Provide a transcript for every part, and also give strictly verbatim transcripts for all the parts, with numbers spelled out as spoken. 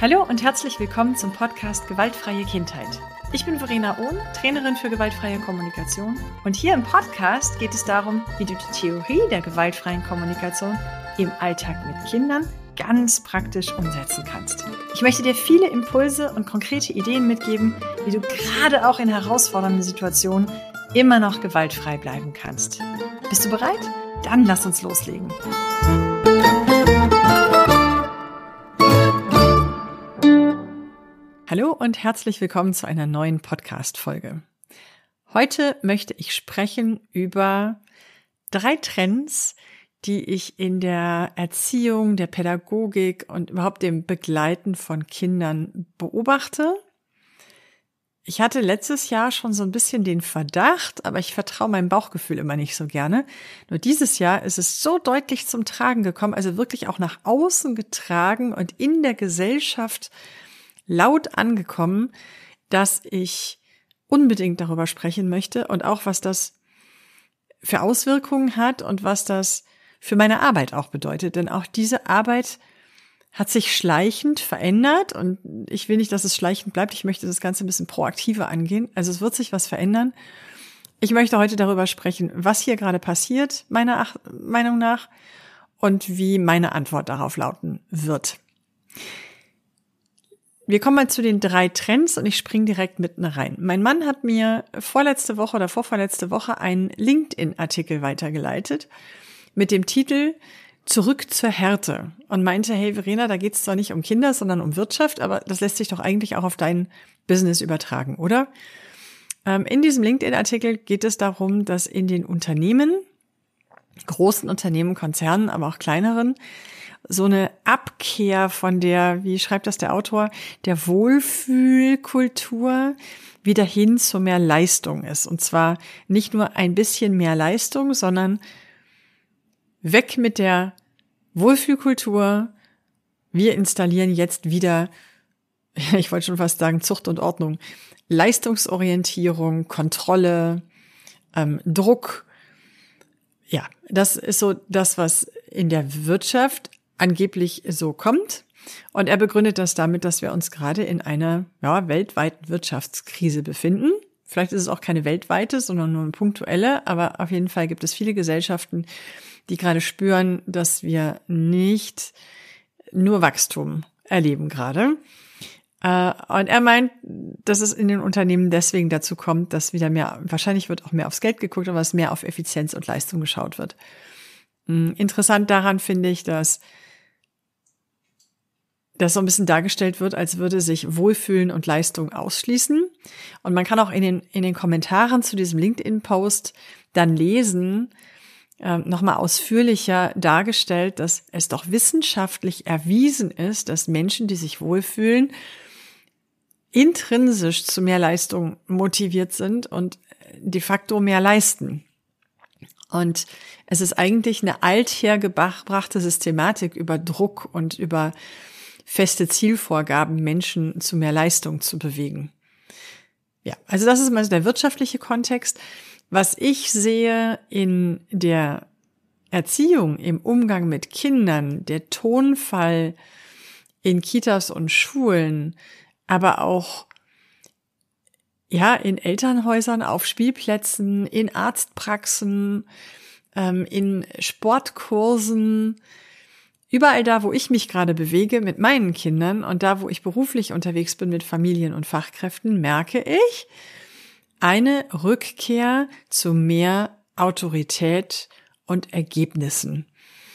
Hallo und herzlich willkommen zum Podcast Gewaltfreie Kindheit. Ich bin Verena Ohn, Trainerin für gewaltfreie Kommunikation, und hier im Podcast geht es darum, wie du die Theorie der gewaltfreien Kommunikation im Alltag mit Kindern ganz praktisch umsetzen kannst. Ich möchte dir viele Impulse und konkrete Ideen mitgeben, wie du gerade auch in herausfordernden Situationen immer noch gewaltfrei bleiben kannst. Bist du bereit? Dann lass uns loslegen. Hallo und herzlich willkommen zu einer neuen Podcast-Folge. Heute möchte ich sprechen über drei Trends, die ich in der Erziehung, der Pädagogik und überhaupt dem Begleiten von Kindern beobachte. Ich hatte letztes Jahr schon so ein bisschen den Verdacht, aber ich vertraue meinem Bauchgefühl immer nicht so gerne. Nur dieses Jahr ist es so deutlich zum Tragen gekommen, also wirklich auch nach außen getragen und in der Gesellschaft laut angekommen, dass ich unbedingt darüber sprechen möchte und auch, was das für Auswirkungen hat und was das für meine Arbeit auch bedeutet. Denn auch diese Arbeit hat sich schleichend verändert und ich will nicht, dass es schleichend bleibt. Ich möchte das Ganze ein bisschen proaktiver angehen. Also es wird sich was verändern. Ich möchte heute darüber sprechen, was hier gerade passiert, meiner Meinung nach, und wie meine Antwort darauf lauten wird. Wir kommen mal zu den drei Trends und ich springe direkt mitten rein. Mein Mann hat mir vorletzte Woche oder vorvorletzte Woche einen LinkedIn-Artikel weitergeleitet mit dem Titel Zurück zur Härte und meinte, hey Verena, da geht es zwar nicht um Kinder, sondern um Wirtschaft, aber das lässt sich doch eigentlich auch auf dein Business übertragen, oder? In diesem LinkedIn-Artikel geht es darum, dass in den Unternehmen, großen Unternehmen, Konzernen, aber auch kleineren, so eine Abkehr von der, wie schreibt das der Autor, der Wohlfühlkultur wieder hin zu mehr Leistung ist. Und zwar nicht nur ein bisschen mehr Leistung, sondern weg mit der Wohlfühlkultur. Wir installieren jetzt wieder, ich wollte schon fast sagen, Zucht und Ordnung, Leistungsorientierung, Kontrolle, ähm, Druck. Ja, das ist so das, was in der Wirtschaft angeblich so kommt. Und er begründet das damit, dass wir uns gerade in einer ja, weltweiten Wirtschaftskrise befinden. Vielleicht ist es auch keine weltweite, sondern nur eine punktuelle, aber auf jeden Fall gibt es viele Gesellschaften, die gerade spüren, dass wir nicht nur Wachstum erleben gerade. Und er meint, dass es in den Unternehmen deswegen dazu kommt, dass wieder mehr, wahrscheinlich wird auch mehr aufs Geld geguckt, aber es mehr auf Effizienz und Leistung geschaut wird. Interessant daran finde ich, dass das so ein bisschen dargestellt wird, als würde sich Wohlfühlen und Leistung ausschließen. Und man kann auch in den in den Kommentaren zu diesem LinkedIn-Post dann lesen, äh, nochmal ausführlicher dargestellt, dass es doch wissenschaftlich erwiesen ist, dass Menschen, die sich wohlfühlen, intrinsisch zu mehr Leistung motiviert sind und de facto mehr leisten. Und es ist eigentlich eine althergebrachte Systematik über Druck und über feste Zielvorgaben, Menschen zu mehr Leistung zu bewegen. Ja, also das ist mal so der wirtschaftliche Kontext. Was ich sehe in der Erziehung, im Umgang mit Kindern, der Tonfall in Kitas und Schulen, aber auch ja in Elternhäusern, auf Spielplätzen, in Arztpraxen, ähm, in Sportkursen, überall da, wo ich mich gerade bewege mit meinen Kindern und da, wo ich beruflich unterwegs bin mit Familien und Fachkräften, merke ich eine Rückkehr zu mehr Autorität und Ergebnissen.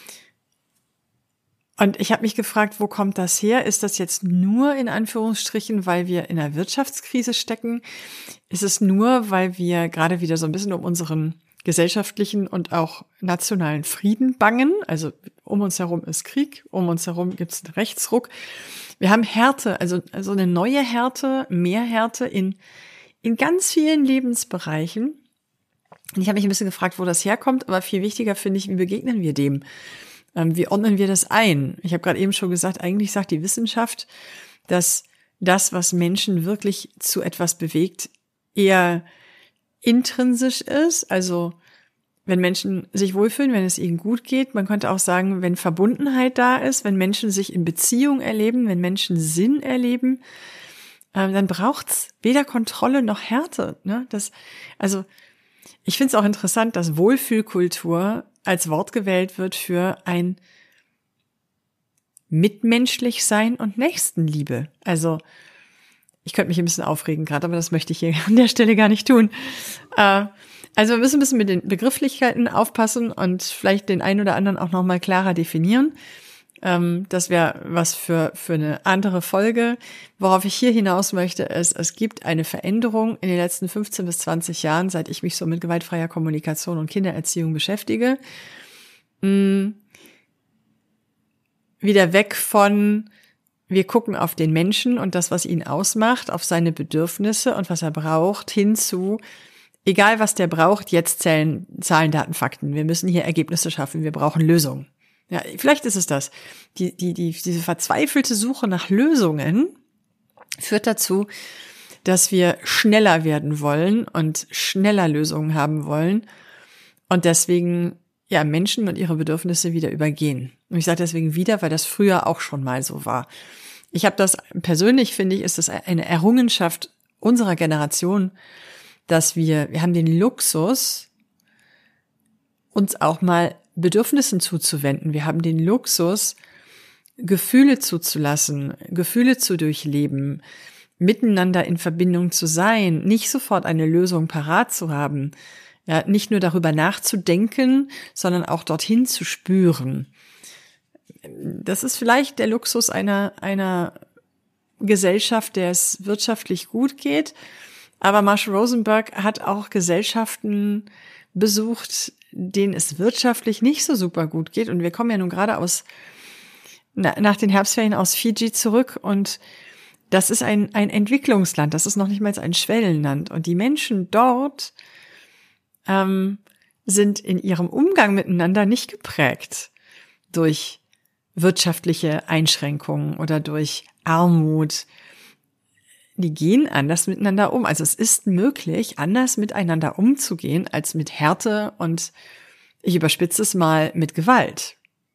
Und ich habe mich gefragt, wo kommt das her? Ist das jetzt nur in Anführungsstrichen, weil wir in einer Wirtschaftskrise stecken? Ist es nur, weil wir gerade wieder so ein bisschen um unseren gesellschaftlichen und auch nationalen Frieden bangen? Also um uns herum ist Krieg, um uns herum gibt es einen Rechtsruck. Wir haben Härte, also also eine neue Härte, mehr Härte in in ganz vielen Lebensbereichen. Und ich habe mich ein bisschen gefragt, wo das herkommt, aber viel wichtiger finde ich, wie begegnen wir dem? Ähm, wie ordnen wir das ein? Ich habe gerade eben schon gesagt, eigentlich sagt die Wissenschaft, dass das, was Menschen wirklich zu etwas bewegt, eher intrinsisch ist, also wenn Menschen sich wohlfühlen, wenn es ihnen gut geht. Man könnte auch sagen, wenn Verbundenheit da ist, wenn Menschen sich in Beziehung erleben, wenn Menschen Sinn erleben, äh, dann braucht's weder Kontrolle noch Härte. Ne? Das, also ich finde es auch interessant, dass Wohlfühlkultur als Wort gewählt wird für ein mitmenschlich sein und Nächstenliebe. Also ich könnte mich ein bisschen aufregen gerade, aber das möchte ich hier an der Stelle gar nicht tun. Äh, also wir müssen ein bisschen mit den Begrifflichkeiten aufpassen und vielleicht den einen oder anderen auch nochmal klarer definieren. Ähm, das wäre was für für eine andere Folge. Worauf ich hier hinaus möchte, ist, es gibt eine Veränderung in den letzten fünfzehn bis zwanzig Jahren, seit ich mich so mit gewaltfreier Kommunikation und Kindererziehung beschäftige. Hm, wieder weg von, wir gucken auf den Menschen und das, was ihn ausmacht, auf seine Bedürfnisse und was er braucht, hin zu, egal was der braucht, jetzt zählen Zahlen, Daten, Fakten. Wir müssen hier Ergebnisse schaffen, wir brauchen Lösungen. Ja, vielleicht ist es das. Die, die, die, diese verzweifelte Suche nach Lösungen führt dazu, dass wir schneller werden wollen und schneller Lösungen haben wollen und deswegen ja Menschen und ihre Bedürfnisse wieder übergehen. Und ich sage deswegen wieder, weil das früher auch schon mal so war. Ich habe das persönlich, finde ich, ist das eine Errungenschaft unserer Generation, dass wir, wir haben den Luxus, uns auch mal Bedürfnissen zuzuwenden. Wir haben den Luxus, Gefühle zuzulassen, Gefühle zu durchleben, miteinander in Verbindung zu sein, nicht sofort eine Lösung parat zu haben, ja, nicht nur darüber nachzudenken, sondern auch dorthin zu spüren. Das ist vielleicht der Luxus einer, einer Gesellschaft, der es wirtschaftlich gut geht. Aber Marshall Rosenberg hat auch Gesellschaften besucht, denen es wirtschaftlich nicht so super gut geht. Und wir kommen ja nun gerade aus, nach den Herbstferien aus Fiji zurück. Und das ist ein, ein Entwicklungsland. Das ist noch nicht mal ein Schwellenland. Und die Menschen dort ähm, sind in ihrem Umgang miteinander nicht geprägt durch wirtschaftliche Einschränkungen oder durch Armut. Die gehen anders miteinander um. Also es ist möglich, anders miteinander umzugehen, als mit Härte und, ich überspitze es mal, mit Gewalt.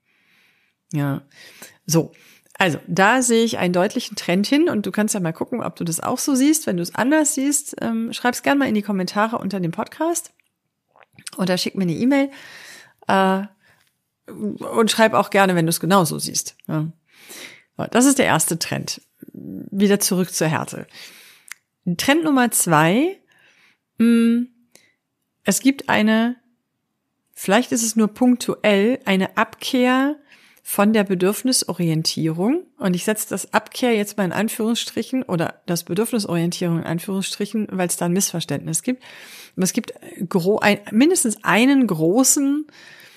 Ja, so. Also da sehe ich einen deutlichen Trend hin und du kannst ja mal gucken, ob du das auch so siehst. Wenn du es anders siehst, ähm, schreib's gerne mal in die Kommentare unter dem Podcast oder schick mir eine E-Mail äh, und schreib auch gerne, wenn du es genauso siehst. Ja. Das ist der erste Trend. Wieder zurück zur Härte. Trend Nummer zwei, mh, es gibt eine, vielleicht ist es nur punktuell, eine Abkehr von der Bedürfnisorientierung. Und ich setze das Abkehr jetzt mal in Anführungsstrichen oder das Bedürfnisorientierung in Anführungsstrichen, weil es da ein Missverständnis gibt. Aber es gibt gro- ein, mindestens einen großen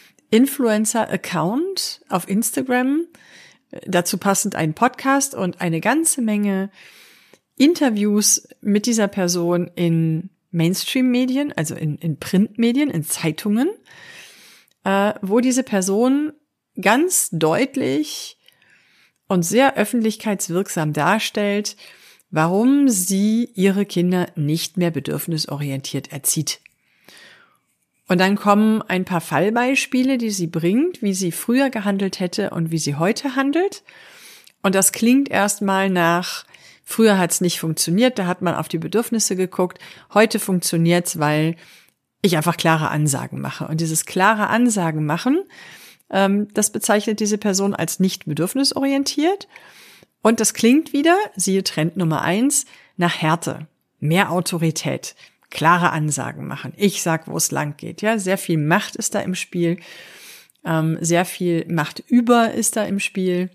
Influencer-Account auf Instagram, dazu passend einen Podcast und eine ganze Menge Interviews mit dieser Person in Mainstream-Medien, also in, in Printmedien, in Zeitungen, äh, wo diese Person ganz deutlich und sehr öffentlichkeitswirksam darstellt, warum sie ihre Kinder nicht mehr bedürfnisorientiert erzieht. Und dann kommen ein paar Fallbeispiele, die sie bringt, wie sie früher gehandelt hätte und wie sie heute handelt. Und das klingt erstmal nach, früher hat es nicht funktioniert, da hat man auf die Bedürfnisse geguckt. Heute funktioniert's, weil ich einfach klare Ansagen mache. Und dieses klare Ansagen machen, ähm, das bezeichnet diese Person als nicht bedürfnisorientiert. Und das klingt wieder, siehe Trend Nummer eins, nach Härte, mehr Autorität. Klare Ansagen machen. Ich sag, wo es lang geht. Ja, sehr viel Macht ist da im Spiel. Ähm, sehr viel Macht über ist da im Spiel.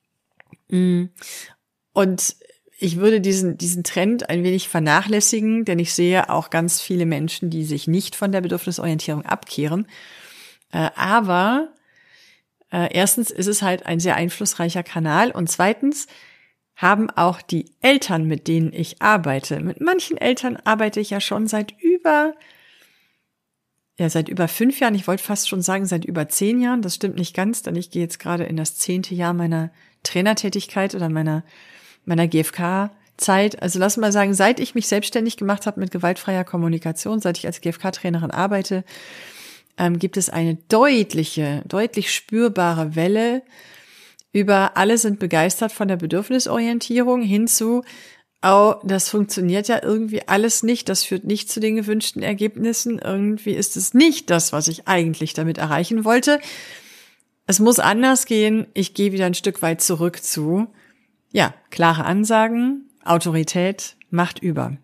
Und ich würde diesen, diesen Trend ein wenig vernachlässigen, denn ich sehe auch ganz viele Menschen, die sich nicht von der Bedürfnisorientierung abkehren. Äh, aber äh, erstens ist es halt ein sehr einflussreicher Kanal und zweitens haben auch die Eltern, mit denen ich arbeite. Mit manchen Eltern arbeite ich ja schon seit über, ja, seit über fünf Jahren. Ich wollte fast schon sagen, seit über zehn Jahren. Das stimmt nicht ganz, denn ich gehe jetzt gerade in das zehnte Jahr meiner Trainertätigkeit oder meiner, meiner G F K-Zeit. Also lass mal sagen, seit ich mich selbstständig gemacht habe mit gewaltfreier Kommunikation, seit ich als G F K-Trainerin arbeite, ähm, gibt es eine deutliche, deutlich spürbare Welle über alle sind begeistert von der Bedürfnisorientierung hinzu, oh, das funktioniert ja irgendwie alles nicht, das führt nicht zu den gewünschten Ergebnissen, irgendwie ist es nicht das, was ich eigentlich damit erreichen wollte. Es muss anders gehen, ich gehe wieder ein Stück weit zurück zu, ja, klare Ansagen, Autorität, Macht über.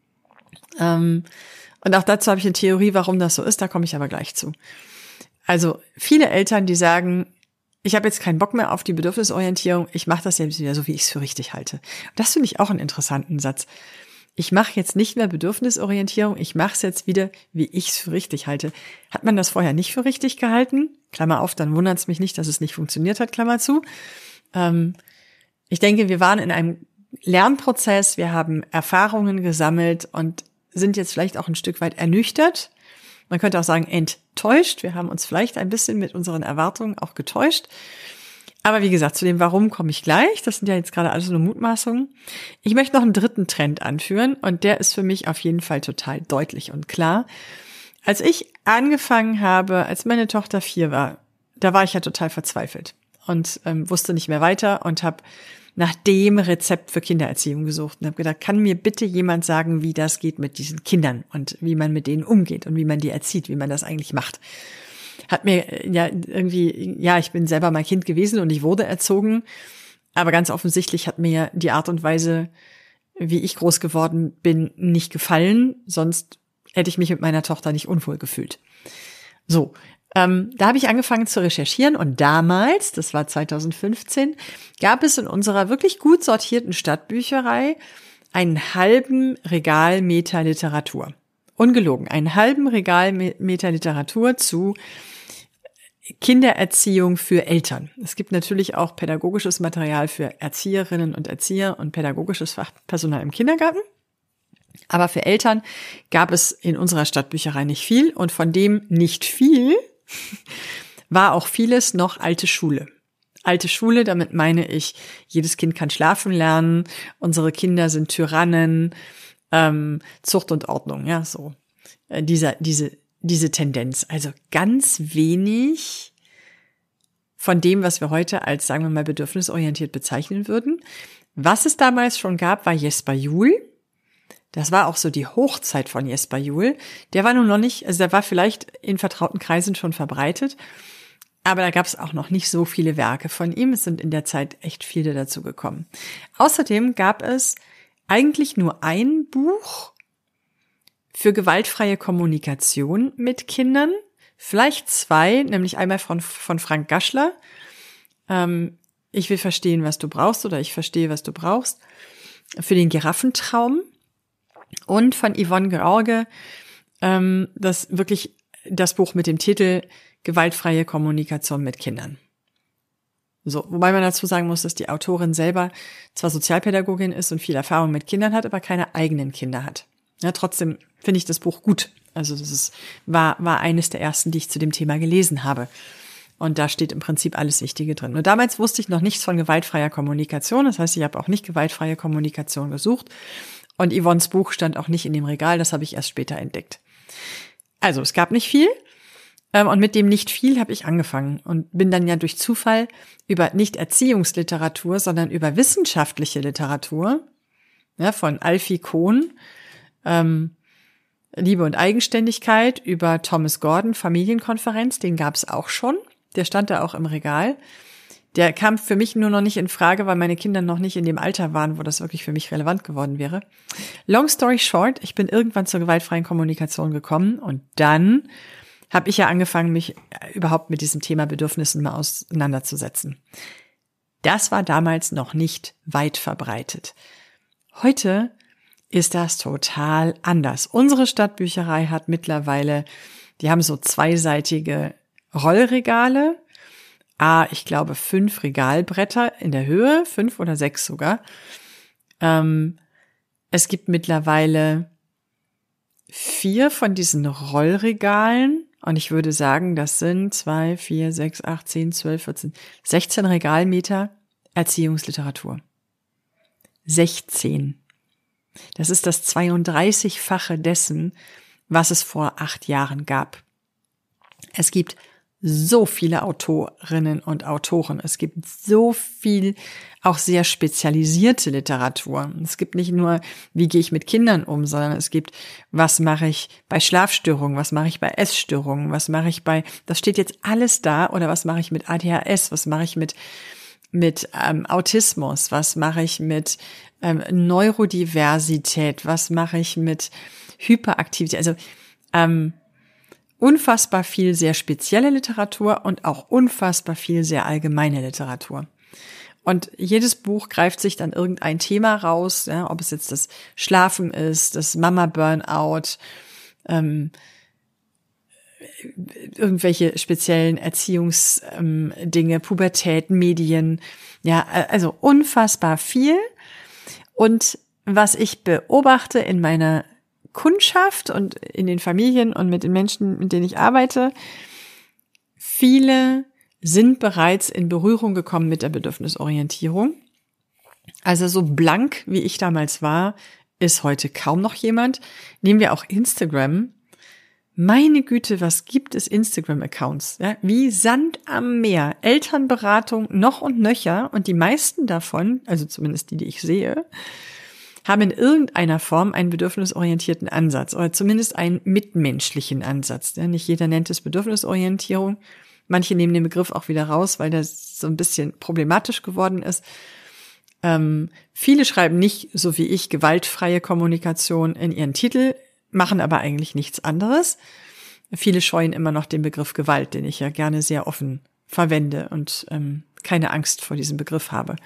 Ähm, und auch dazu habe ich eine Theorie, warum das so ist, da komme ich aber gleich zu. Also viele Eltern, die sagen, ich habe jetzt keinen Bock mehr auf die Bedürfnisorientierung, ich mache das jetzt wieder so, wie ich es für richtig halte. Und das finde ich auch einen interessanten Satz. Ich mache jetzt nicht mehr Bedürfnisorientierung, ich mache es jetzt wieder, wie ich es für richtig halte. Hat man das vorher nicht für richtig gehalten? Klammer auf, dann wundert es mich nicht, dass es nicht funktioniert hat, Klammer zu. Ähm, ich denke, wir waren in einem Lernprozess, wir haben Erfahrungen gesammelt und sind jetzt vielleicht auch ein Stück weit ernüchtert. Man könnte auch sagen, enttäuscht. Wir haben uns vielleicht ein bisschen mit unseren Erwartungen auch getäuscht. Aber wie gesagt, zu dem Warum komme ich gleich. Das sind ja jetzt gerade alles nur Mutmaßungen. Ich möchte noch einen dritten Trend anführen und der ist für mich auf jeden Fall total deutlich und klar. Als ich angefangen habe, als meine Tochter vier war, da war ich ja total verzweifelt und ähm, wusste nicht mehr weiter und habe nach dem Rezept für Kindererziehung gesucht und habe gedacht, kann mir bitte jemand sagen, wie das geht mit diesen Kindern und wie man mit denen umgeht und wie man die erzieht, wie man das eigentlich macht. Hat mir ja irgendwie, ja, ich bin selber mal Kind gewesen und ich wurde erzogen, aber ganz offensichtlich hat mir die Art und Weise, wie ich groß geworden bin, nicht gefallen, sonst hätte ich mich mit meiner Tochter nicht unwohl gefühlt. So, Ähm, da habe ich angefangen zu recherchieren und damals, das war zweitausendfünfzehn, gab es in unserer wirklich gut sortierten Stadtbücherei einen halben Regalmeter Literatur. Ungelogen, einen halben Regalmeter Literatur zu Kindererziehung für Eltern. Es gibt natürlich auch pädagogisches Material für Erzieherinnen und Erzieher und pädagogisches Fachpersonal im Kindergarten. Aber für Eltern gab es in unserer Stadtbücherei nicht viel und von dem nicht viel war auch vieles noch alte Schule. Alte Schule, damit meine ich, jedes Kind kann schlafen lernen, unsere Kinder sind Tyrannen, ähm, Zucht und Ordnung, ja, so. Äh, dieser, diese, diese Tendenz. Also ganz wenig von dem, was wir heute als, sagen wir mal, bedürfnisorientiert bezeichnen würden. Was es damals schon gab, war Jesper Juhl. Das war auch so die Hochzeit von Jesper Juhl. Der war nun noch nicht, also der war vielleicht in vertrauten Kreisen schon verbreitet, aber da gab es auch noch nicht so viele Werke von ihm. Es sind in der Zeit echt viele dazu gekommen. Außerdem gab es eigentlich nur ein Buch für gewaltfreie Kommunikation mit Kindern, vielleicht zwei, nämlich einmal von, von Frank Gaschler. Ähm, ich will verstehen, was du brauchst, oder ich verstehe, was du brauchst, für den Giraffentraum. Und von Yvonne George, ähm, das wirklich das Buch mit dem Titel Gewaltfreie Kommunikation mit Kindern. So, wobei man dazu sagen muss, dass die Autorin selber zwar Sozialpädagogin ist und viel Erfahrung mit Kindern hat, aber keine eigenen Kinder hat. Ja, trotzdem finde ich das Buch gut. Also das ist, war, war eines der ersten, die ich zu dem Thema gelesen habe. Und da steht im Prinzip alles Wichtige drin. Nur damals wusste ich noch nichts von gewaltfreier Kommunikation. Das heißt, ich habe auch nicht gewaltfreie Kommunikation gesucht. Und Yvonnes Buch stand auch nicht in dem Regal, das habe ich erst später entdeckt. Also, es gab nicht viel. Und mit dem nicht viel habe ich angefangen und bin dann ja durch Zufall über nicht Erziehungsliteratur, sondern über wissenschaftliche Literatur, ja, von Alfie Kohn, ähm, Liebe und Eigenständigkeit, über Thomas Gordon, Familienkonferenz, den gab es auch schon. Der stand da auch im Regal. Der kam für mich nur noch nicht in Frage, weil meine Kinder noch nicht in dem Alter waren, wo das wirklich für mich relevant geworden wäre. Long story short, ich bin irgendwann zur gewaltfreien Kommunikation gekommen und dann habe ich ja angefangen, mich überhaupt mit diesem Thema Bedürfnissen mal auseinanderzusetzen. Das war damals noch nicht weit verbreitet. Heute ist das total anders. Unsere Stadtbücherei hat mittlerweile, die haben so zweiseitige Rollregale, ah, ich glaube fünf Regalbretter in der Höhe, fünf oder sechs sogar. Ähm, es gibt mittlerweile vier von diesen Rollregalen und ich würde sagen, das sind zwei, vier, sechs, acht, zehn, zwölf, vierzehn, sechzehn Regalmeter Erziehungsliteratur. sechzehn. Das ist das zweiunddreißigfache dessen, was es vor acht Jahren gab. Es gibt so viele Autorinnen und Autoren. Es gibt so viel auch sehr spezialisierte Literatur. Es gibt nicht nur, wie gehe ich mit Kindern um, sondern es gibt, was mache ich bei Schlafstörungen, was mache ich bei Essstörungen, was mache ich bei, das steht jetzt alles da, oder was mache ich mit A D H S, was mache ich mit mit ähm, Autismus, was mache ich mit ähm, Neurodiversität, was mache ich mit Hyperaktivität, also ähm, unfassbar viel sehr spezielle Literatur und auch unfassbar viel sehr allgemeine Literatur. Und jedes Buch greift sich dann irgendein Thema raus, ja, ob es jetzt das Schlafen ist, das Mama-Burnout, ähm, irgendwelche speziellen Erziehungsdinge, Pubertät, Medien, ja, also unfassbar viel. Und was ich beobachte in meiner Kundschaft und in den Familien und mit den Menschen, mit denen ich arbeite, viele sind bereits in Berührung gekommen mit der Bedürfnisorientierung. Also so blank, wie ich damals war, ist heute kaum noch jemand. Nehmen wir auch Instagram. Meine Güte, was gibt es Instagram-Accounts? Ja, wie Sand am Meer. Elternberatung noch und nöcher. Und die meisten davon, also zumindest die, die ich sehe, haben in irgendeiner Form einen bedürfnisorientierten Ansatz oder zumindest einen mitmenschlichen Ansatz. Ja, nicht jeder nennt es Bedürfnisorientierung. Manche nehmen den Begriff auch wieder raus, weil das so ein bisschen problematisch geworden ist. Ähm, viele schreiben nicht, so wie ich, gewaltfreie Kommunikation in ihren Titel, machen aber eigentlich nichts anderes. Viele scheuen immer noch den Begriff Gewalt, den ich ja gerne sehr offen verwende und ähm, keine Angst vor diesem Begriff habe.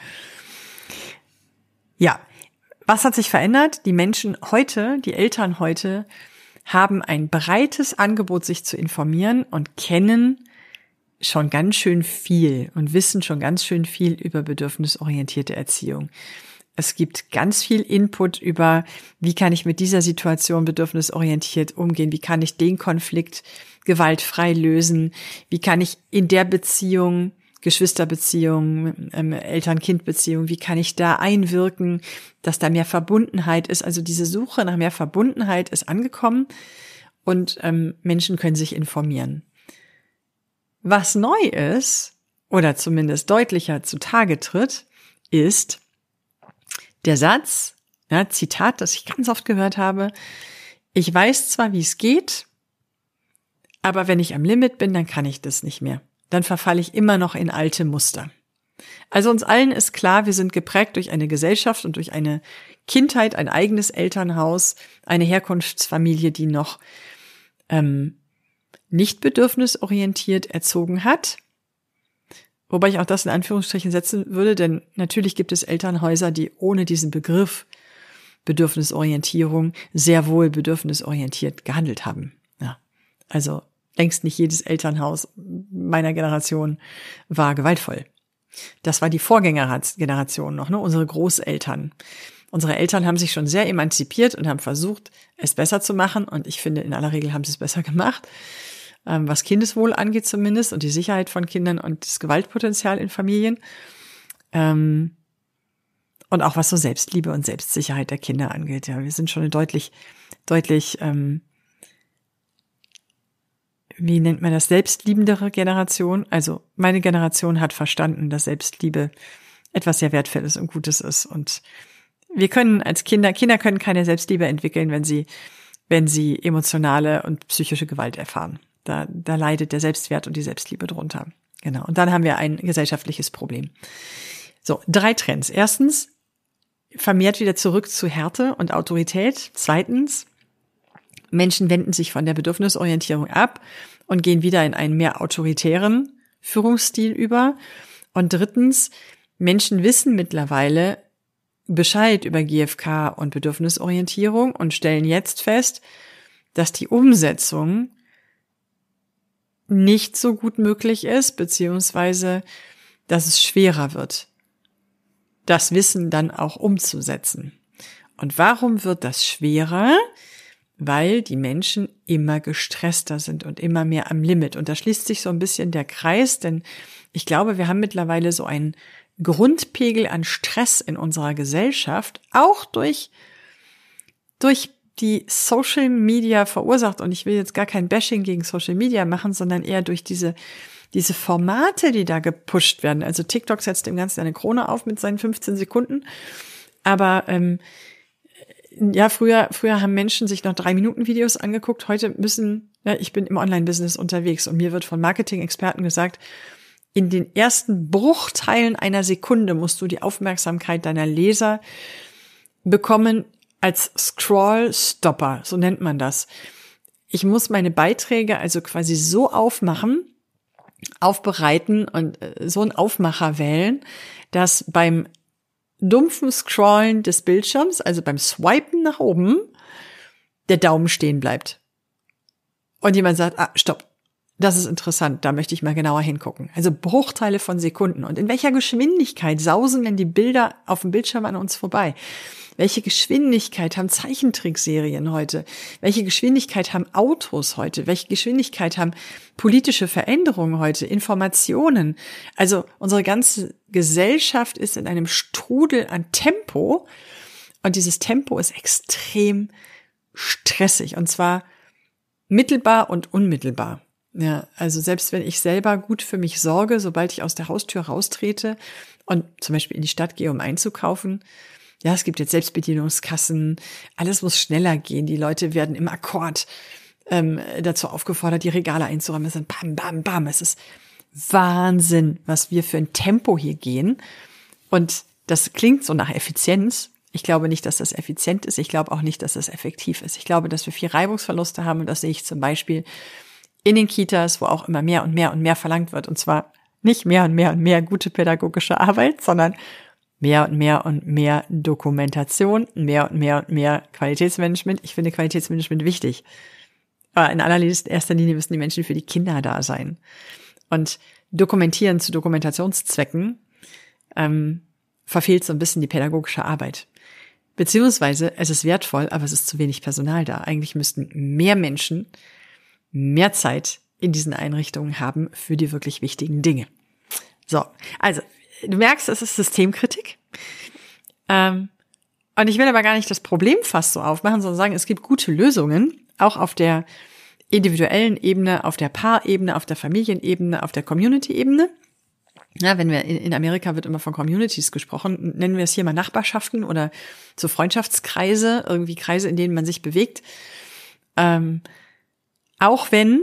Ja, was hat sich verändert? Die Menschen heute, die Eltern heute, haben ein breites Angebot, sich zu informieren und kennen schon ganz schön viel und wissen schon ganz schön viel über bedürfnisorientierte Erziehung. Es gibt ganz viel Input über, wie kann ich mit dieser Situation bedürfnisorientiert umgehen, wie kann ich den Konflikt gewaltfrei lösen, wie kann ich in der Beziehung, Geschwisterbeziehung, ähm, Eltern-Kind-Beziehung, wie kann ich da einwirken, dass da mehr Verbundenheit ist. Also diese Suche nach mehr Verbundenheit ist angekommen und ähm, Menschen können sich informieren. Was neu ist, oder zumindest deutlicher zutage tritt, ist der Satz, ja, Zitat, das ich ganz oft gehört habe: Ich weiß zwar, wie es geht, aber wenn ich am Limit bin, dann kann ich das nicht mehr. Dann verfalle ich immer noch in alte Muster. Also uns allen ist klar, wir sind geprägt durch eine Gesellschaft und durch eine Kindheit, ein eigenes Elternhaus, eine Herkunftsfamilie, die noch ähm, nicht bedürfnisorientiert erzogen hat. Wobei ich auch das in Anführungsstrichen setzen würde, denn natürlich gibt es Elternhäuser, die ohne diesen Begriff Bedürfnisorientierung sehr wohl bedürfnisorientiert gehandelt haben. Ja, also längst nicht jedes Elternhaus meiner Generation war gewaltvoll. Das war die Vorgängergeneration noch, ne? Unsere Großeltern. Unsere Eltern haben sich schon sehr emanzipiert und haben versucht, es besser zu machen. Und ich finde, in aller Regel haben sie es besser gemacht, was Kindeswohl angeht zumindest und die Sicherheit von Kindern und das Gewaltpotenzial in Familien. Und auch was so Selbstliebe und Selbstsicherheit der Kinder angeht. Ja, wir sind schon eine deutlich, deutlich, ähm, wie nennt man das, selbstliebendere Generation. Also meine Generation hat verstanden, dass Selbstliebe etwas sehr Wertvolles und Gutes ist. Und wir können als Kinder, Kinder können keine Selbstliebe entwickeln, wenn sie, wenn sie emotionale und psychische Gewalt erfahren. Da, da leidet der Selbstwert und die Selbstliebe drunter. Genau. Und dann haben wir ein gesellschaftliches Problem. So, drei Trends. Erstens, vermehrt wieder zurück zu Härte und Autorität. Zweitens, Menschen wenden sich von der Bedürfnisorientierung ab und gehen wieder in einen mehr autoritären Führungsstil über. Und drittens, Menschen wissen mittlerweile Bescheid über G F K und Bedürfnisorientierung und stellen jetzt fest, dass die Umsetzung nicht so gut möglich ist, beziehungsweise dass es schwerer wird, das Wissen dann auch umzusetzen. Und warum wird das schwerer? Weil die Menschen immer gestresster sind und immer mehr am Limit. Und da schließt sich so ein bisschen der Kreis, denn ich glaube, wir haben mittlerweile so einen Grundpegel an Stress in unserer Gesellschaft, auch durch, durch die Social Media verursacht, und ich will jetzt gar kein Bashing gegen Social Media machen, sondern eher durch diese diese Formate, die da gepusht werden. Also TikTok setzt dem Ganzen eine Krone auf mit seinen fünfzehn Sekunden. Aber ähm, ja, früher früher haben Menschen sich noch drei Minuten Videos angeguckt. Heute müssen, ja, ich bin im Online-Business unterwegs und mir wird von Marketing-Experten gesagt, in den ersten Bruchteilen einer Sekunde musst du die Aufmerksamkeit deiner Leser bekommen als Scroll-Stopper, so nennt man das. Ich muss meine Beiträge also quasi so aufmachen, aufbereiten und so einen Aufmacher wählen, dass beim dumpfen Scrollen des Bildschirms, also beim Swipen nach oben, der Daumen stehen bleibt. Und jemand sagt, ah, stopp, das ist interessant, da möchte ich mal genauer hingucken. Also Bruchteile von Sekunden. Und in welcher Geschwindigkeit sausen denn die Bilder auf dem Bildschirm an uns vorbei? Welche Geschwindigkeit haben Zeichentrickserien heute? Welche Geschwindigkeit haben Autos heute? Welche Geschwindigkeit haben politische Veränderungen heute? Informationen? Also unsere ganze Gesellschaft ist in einem Strudel an Tempo. Und dieses Tempo ist extrem stressig. Und zwar mittelbar und unmittelbar. Ja, also selbst wenn ich selber gut für mich sorge, sobald ich aus der Haustür raustrete und zum Beispiel in die Stadt gehe, um einzukaufen, ja, es gibt jetzt Selbstbedienungskassen, alles muss schneller gehen, die Leute werden im Akkord ähm, dazu aufgefordert, die Regale einzuräumen. Es sind bam, bam, bam. Es ist Wahnsinn, was wir für ein Tempo hier gehen. Und das klingt so nach Effizienz. Ich glaube nicht, dass das effizient ist. Ich glaube auch nicht, dass das effektiv ist. Ich glaube, dass wir viel Reibungsverluste haben, und das sehe ich zum Beispiel in den Kitas, wo auch immer mehr und mehr und mehr verlangt wird. Und zwar nicht mehr und mehr und mehr gute pädagogische Arbeit, sondern mehr und mehr und mehr Dokumentation, mehr und mehr und mehr Qualitätsmanagement. Ich finde Qualitätsmanagement wichtig. Aber in allererster Linie müssen die Menschen für die Kinder da sein. Und dokumentieren zu Dokumentationszwecken ähm, verfehlt so ein bisschen die pädagogische Arbeit. Beziehungsweise es ist wertvoll, aber es ist zu wenig Personal da. Eigentlich müssten mehr Menschen mehr Zeit in diesen Einrichtungen haben für die wirklich wichtigen Dinge. So, also du merkst, es ist Systemkritik. Ähm, und ich will aber gar nicht das Problem fast so aufmachen, sondern sagen, es gibt gute Lösungen, auch auf der individuellen Ebene, auf der Paarebene, auf der Familienebene, auf der Community-Ebene. Ja, wenn wir in Amerika wird immer von Communities gesprochen, nennen wir es hier mal Nachbarschaften oder so Freundschaftskreise, irgendwie Kreise, in denen man sich bewegt. Ähm, auch wenn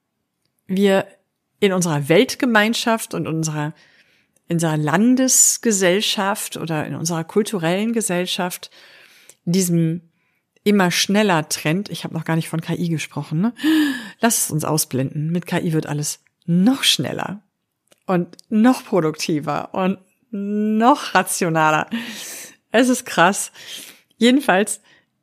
wir in unserer Weltgemeinschaft und unserer in unserer Landesgesellschaft oder in unserer kulturellen Gesellschaft diesem immer schneller Trend, ich habe noch gar nicht von K I gesprochen, ne? Lass es uns ausblenden. Mit K I wird alles noch schneller und noch produktiver und noch rationaler. Es ist krass. Jedenfalls,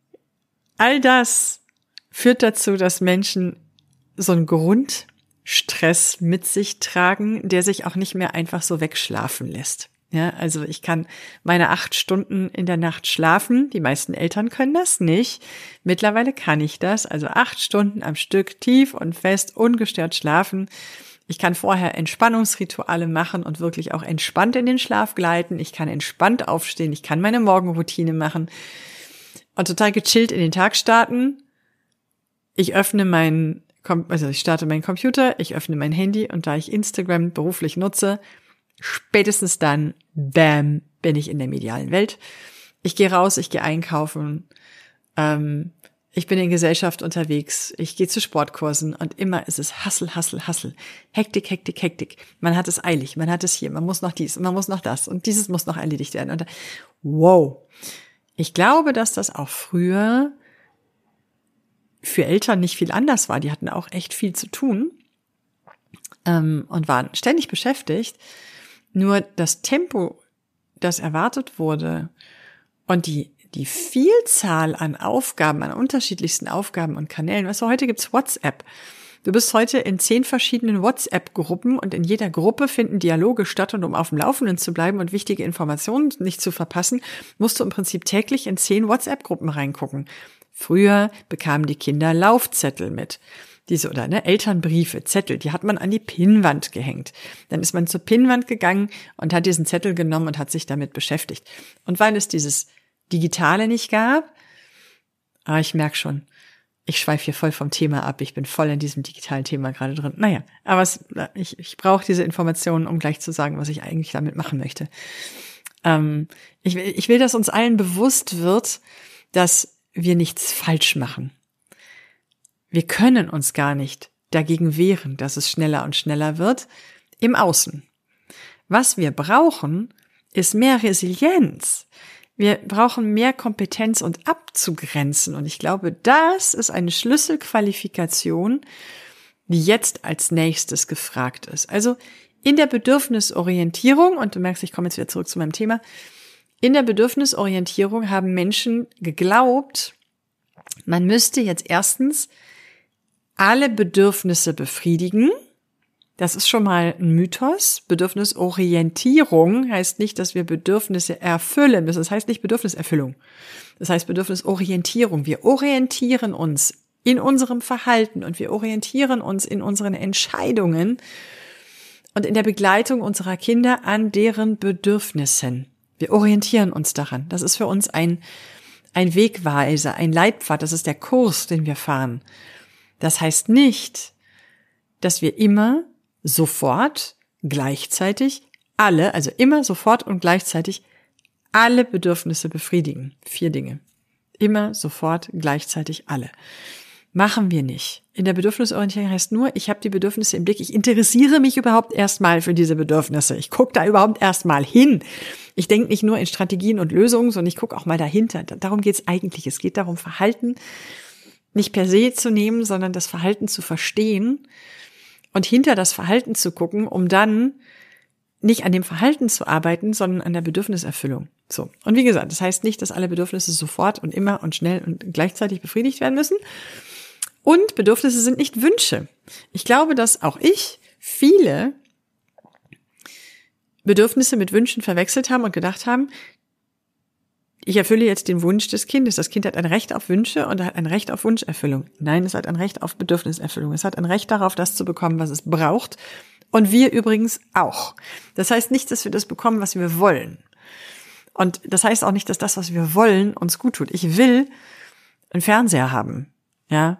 all das führt dazu, dass Menschen so einen Grundstress mit sich tragen, der sich auch nicht mehr einfach so wegschlafen lässt. Ja, also ich kann meine acht Stunden in der Nacht schlafen. Die meisten Eltern können das nicht. Mittlerweile kann ich das. Also acht Stunden am Stück tief und fest, ungestört schlafen. Ich kann vorher Entspannungsrituale machen und wirklich auch entspannt in den Schlaf gleiten. Ich kann entspannt aufstehen. Ich kann meine Morgenroutine machen und total gechillt in den Tag starten. Ich öffne meinen, also ich starte meinen Computer, ich öffne mein Handy und da ich Instagram beruflich nutze, spätestens dann, bam, bin ich in der medialen Welt. Ich gehe raus, ich gehe einkaufen, ähm, ich bin in Gesellschaft unterwegs, ich gehe zu Sportkursen und immer ist es Hassel, Hassel, Hassel. Hektik, Hektik, Hektik. Man hat es eilig, man hat es hier, man muss noch dies und man muss noch das und dieses muss noch erledigt werden. Und wow. Ich glaube, dass das auch früher für Eltern nicht viel anders war. Die hatten auch echt viel zu tun ähm, und waren ständig beschäftigt. Nur das Tempo, das erwartet wurde und die die Vielzahl an Aufgaben, an unterschiedlichsten Aufgaben und Kanälen. Weißt du, heute gibt's WhatsApp. Du bist heute in zehn verschiedenen WhatsApp-Gruppen und in jeder Gruppe finden Dialoge statt. Und um auf dem Laufenden zu bleiben und wichtige Informationen nicht zu verpassen, musst du im Prinzip täglich in zehn WhatsApp-Gruppen reingucken. Früher bekamen die Kinder Laufzettel mit. Diese oder ne, Elternbriefe, Zettel, die hat man an die Pinnwand gehängt. Dann ist man zur Pinnwand gegangen und hat diesen Zettel genommen und hat sich damit beschäftigt. Und weil es dieses Digitale nicht gab Aber ich merke schon, ich schweife hier voll vom Thema ab. Ich bin voll in diesem digitalen Thema gerade drin. Naja, aber es, ich, ich brauche diese Informationen, um gleich zu sagen, was ich eigentlich damit machen möchte. Ähm, ich, ich will, dass uns allen bewusst wird, dass wir nichts falsch machen. Wir können uns gar nicht dagegen wehren, dass es schneller und schneller wird im Außen. Was wir brauchen, ist mehr Resilienz. Wir brauchen mehr Kompetenz und abzugrenzen. Und ich glaube, das ist eine Schlüsselqualifikation, die jetzt als nächstes gefragt ist. Also in der Bedürfnisorientierung, und du merkst, ich komme jetzt wieder zurück zu meinem Thema, in der Bedürfnisorientierung haben Menschen geglaubt, man müsste jetzt erstens alle Bedürfnisse befriedigen. Das ist schon mal ein Mythos. Bedürfnisorientierung heißt nicht, dass wir Bedürfnisse erfüllen müssen. Das heißt nicht Bedürfniserfüllung. Das heißt Bedürfnisorientierung. Wir orientieren uns in unserem Verhalten und wir orientieren uns in unseren Entscheidungen und in der Begleitung unserer Kinder an deren Bedürfnissen. Wir orientieren uns daran. Das ist für uns ein, ein Wegweiser, ein Leitpfad. Das ist der Kurs, den wir fahren. Das heißt nicht, dass wir immer sofort gleichzeitig alle, also immer sofort und gleichzeitig alle Bedürfnisse befriedigen. Vier Dinge. Immer sofort gleichzeitig alle. Machen wir nicht. In der Bedürfnisorientierung heißt nur, ich habe die Bedürfnisse im Blick. Ich interessiere mich überhaupt erstmal für diese Bedürfnisse. Ich gucke da überhaupt erstmal hin. Ich denke nicht nur in Strategien und Lösungen, sondern ich gucke auch mal dahinter. Darum geht es eigentlich. Es geht darum, Verhalten nicht per se zu nehmen, sondern das Verhalten zu verstehen und hinter das Verhalten zu gucken, um dann nicht an dem Verhalten zu arbeiten, sondern an der Bedürfniserfüllung. So. Und wie gesagt, das heißt nicht, dass alle Bedürfnisse sofort und immer und schnell und gleichzeitig befriedigt werden müssen. Und Bedürfnisse sind nicht Wünsche. Ich glaube, dass auch ich viele Bedürfnisse mit Wünschen verwechselt haben und gedacht haben, ich erfülle jetzt den Wunsch des Kindes. Das Kind hat ein Recht auf Wünsche und hat ein Recht auf Wunscherfüllung. Nein, es hat ein Recht auf Bedürfniserfüllung. Es hat ein Recht darauf, das zu bekommen, was es braucht. Und wir übrigens auch. Das heißt nicht, dass wir das bekommen, was wir wollen. Und das heißt auch nicht, dass das, was wir wollen, uns gut tut. Ich will einen Fernseher haben. Ja.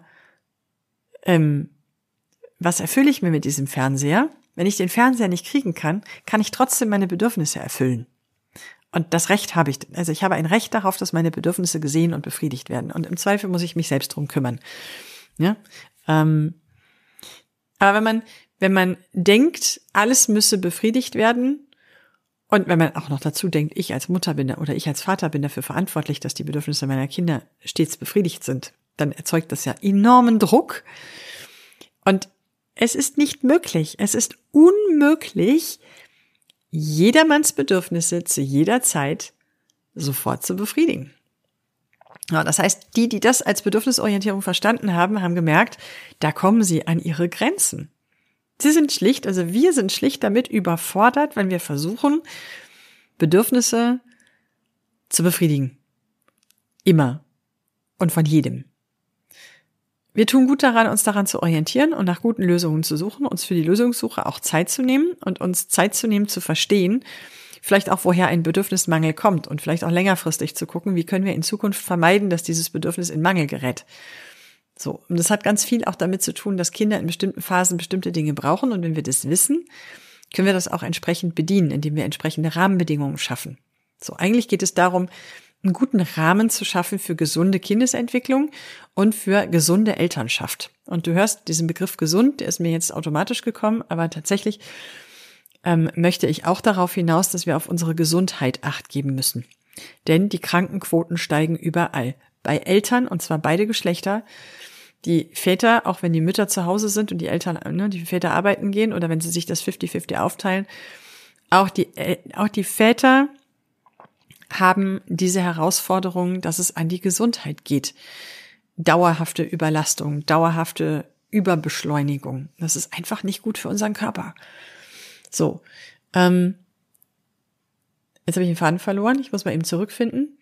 Ähm, was erfülle ich mir mit diesem Fernseher? Wenn ich den Fernseher nicht kriegen kann, kann ich trotzdem meine Bedürfnisse erfüllen. Und das Recht habe ich, also ich habe ein Recht darauf, dass meine Bedürfnisse gesehen und befriedigt werden. Und im Zweifel muss ich mich selbst drum kümmern. Ja, ähm, aber wenn man, wenn man denkt, alles müsse befriedigt werden und wenn man auch noch dazu denkt, ich als Mutter bin oder ich als Vater bin dafür verantwortlich, dass die Bedürfnisse meiner Kinder stets befriedigt sind, dann erzeugt das ja enormen Druck. Und es ist nicht möglich, es ist unmöglich, jedermanns Bedürfnisse zu jeder Zeit sofort zu befriedigen. Ja, das heißt, die, die das als Bedürfnisorientierung verstanden haben, haben gemerkt, da kommen sie an ihre Grenzen. Sie sind schlicht, also wir sind schlicht damit überfordert, wenn wir versuchen, Bedürfnisse zu befriedigen. Immer. Und von jedem. Wir tun gut daran, uns daran zu orientieren und nach guten Lösungen zu suchen, uns für die Lösungssuche auch Zeit zu nehmen und uns Zeit zu nehmen, zu verstehen, vielleicht auch, woher ein Bedürfnismangel kommt und vielleicht auch längerfristig zu gucken, wie können wir in Zukunft vermeiden, dass dieses Bedürfnis in Mangel gerät. So. Und das hat ganz viel auch damit zu tun, dass Kinder in bestimmten Phasen bestimmte Dinge brauchen und wenn wir das wissen, können wir das auch entsprechend bedienen, indem wir entsprechende Rahmenbedingungen schaffen. So. Eigentlich geht es darum, einen guten Rahmen zu schaffen für gesunde Kindesentwicklung und für gesunde Elternschaft. Und du hörst diesen Begriff gesund, der ist mir jetzt automatisch gekommen, aber tatsächlich ähm, möchte ich auch darauf hinaus, dass wir auf unsere Gesundheit Acht geben müssen. Denn die Krankenquoten steigen überall. Bei Eltern, und zwar beide Geschlechter, die Väter, auch wenn die Mütter zu Hause sind und die Eltern, ne, die Väter arbeiten gehen oder wenn sie sich das fünfzig fünfzig aufteilen, auch die, auch die Väter haben diese Herausforderung, dass es an die Gesundheit geht. Dauerhafte Überlastung, dauerhafte Überbeschleunigung. Das ist einfach nicht gut für unseren Körper. So, ähm, jetzt habe ich den Faden verloren. Ich muss mal eben zurückfinden.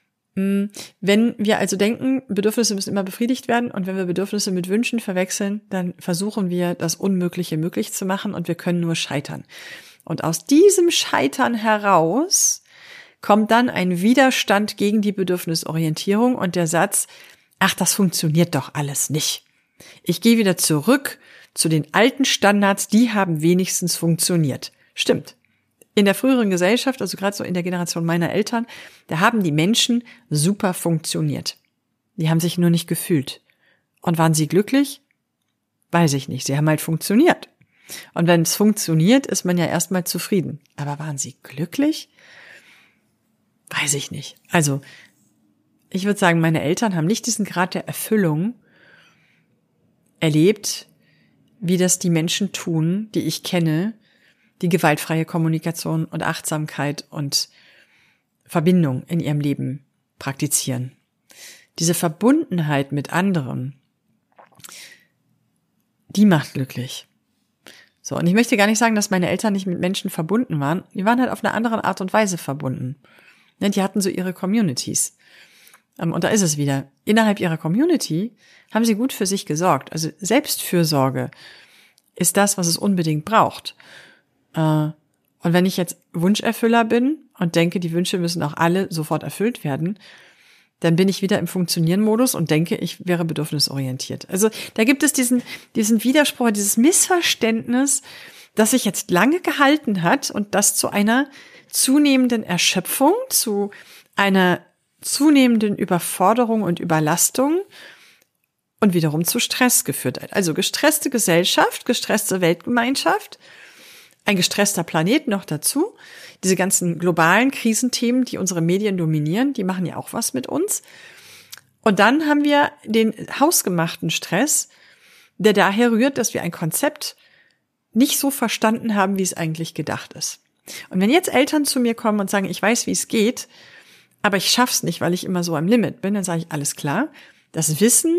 Wenn wir also denken, Bedürfnisse müssen immer befriedigt werden und wenn wir Bedürfnisse mit Wünschen verwechseln, dann versuchen wir, das Unmögliche möglich zu machen und wir können nur scheitern. Und aus diesem Scheitern heraus kommt dann ein Widerstand gegen die Bedürfnisorientierung und der Satz, ach, das funktioniert doch alles nicht. Ich gehe wieder zurück zu den alten Standards, die haben wenigstens funktioniert. Stimmt. In der früheren Gesellschaft, also gerade so in der Generation meiner Eltern, da haben die Menschen super funktioniert. Die haben sich nur nicht gefühlt. Und waren sie glücklich? Weiß ich nicht. Sie haben halt funktioniert. Und wenn es funktioniert, ist man ja erstmal zufrieden. Aber waren sie glücklich? Weiß ich nicht. Also, ich würde sagen, meine Eltern haben nicht diesen Grad der Erfüllung erlebt, wie das die Menschen tun, die ich kenne, die gewaltfreie Kommunikation und Achtsamkeit und Verbindung in ihrem Leben praktizieren. Diese Verbundenheit mit anderen, die macht glücklich. So, und ich möchte gar nicht sagen, dass meine Eltern nicht mit Menschen verbunden waren. Die waren halt auf eine andere Art und Weise verbunden. Die hatten so ihre Communities. Und da ist es wieder. Innerhalb ihrer Community haben sie gut für sich gesorgt. Also Selbstfürsorge ist das, was es unbedingt braucht. Und wenn ich jetzt Wunscherfüller bin und denke, die Wünsche müssen auch alle sofort erfüllt werden, dann bin ich wieder im Funktionieren-Modus und denke, ich wäre bedürfnisorientiert. Also da gibt es diesen, diesen Widerspruch, dieses Missverständnis, das sich jetzt lange gehalten hat und das zu einer zunehmenden Erschöpfung, zu einer zunehmenden Überforderung und Überlastung und wiederum zu Stress geführt hat. Also gestresste Gesellschaft, gestresste Weltgemeinschaft, ein gestresster Planet noch dazu. Diese ganzen globalen Krisenthemen, die unsere Medien dominieren, die machen ja auch was mit uns. Und dann haben wir den hausgemachten Stress, der daher rührt, dass wir ein Konzept nicht so verstanden haben, wie es eigentlich gedacht ist. Und wenn jetzt Eltern zu mir kommen und sagen, ich weiß, wie es geht, aber ich schaff's nicht, weil ich immer so am Limit bin, dann sage ich, alles klar, das Wissen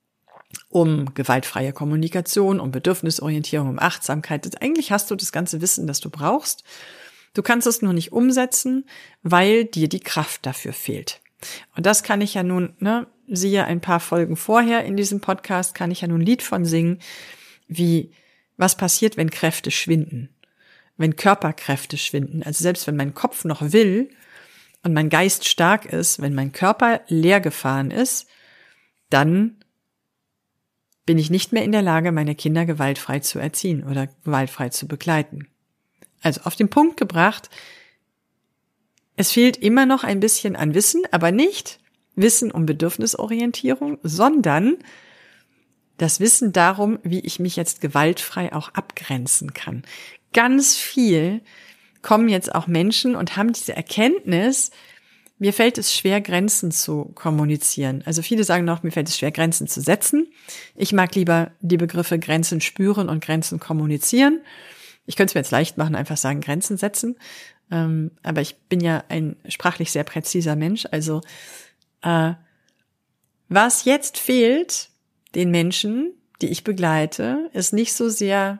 um gewaltfreie Kommunikation, um Bedürfnisorientierung, um Achtsamkeit, das, eigentlich hast du das ganze Wissen, das du brauchst. Du kannst es nur nicht umsetzen, weil dir die Kraft dafür fehlt. Und das kann ich ja nun, ne, siehe ein paar Folgen vorher in diesem Podcast, kann ich ja nun ein Lied von singen, wie, was passiert, wenn Kräfte schwinden, wenn Körperkräfte schwinden. Also selbst wenn mein Kopf noch will und mein Geist stark ist, wenn mein Körper leer gefahren ist, dann bin ich nicht mehr in der Lage, meine Kinder gewaltfrei zu erziehen oder gewaltfrei zu begleiten. Also auf den Punkt gebracht, es fehlt immer noch ein bisschen an Wissen, aber nicht Wissen um Bedürfnisorientierung, sondern das Wissen darum, wie ich mich jetzt gewaltfrei auch abgrenzen kann. Ganz viel kommen jetzt auch Menschen und haben diese Erkenntnis, mir fällt es schwer, Grenzen zu kommunizieren. Also viele sagen noch, mir fällt es schwer, Grenzen zu setzen. Ich mag lieber die Begriffe Grenzen spüren und Grenzen kommunizieren. Ich könnte es mir jetzt leicht machen, einfach sagen, Grenzen setzen. Ähm, aber ich bin ja ein sprachlich sehr präziser Mensch. Also äh, was jetzt fehlt den Menschen, die ich begleite, ist nicht so sehr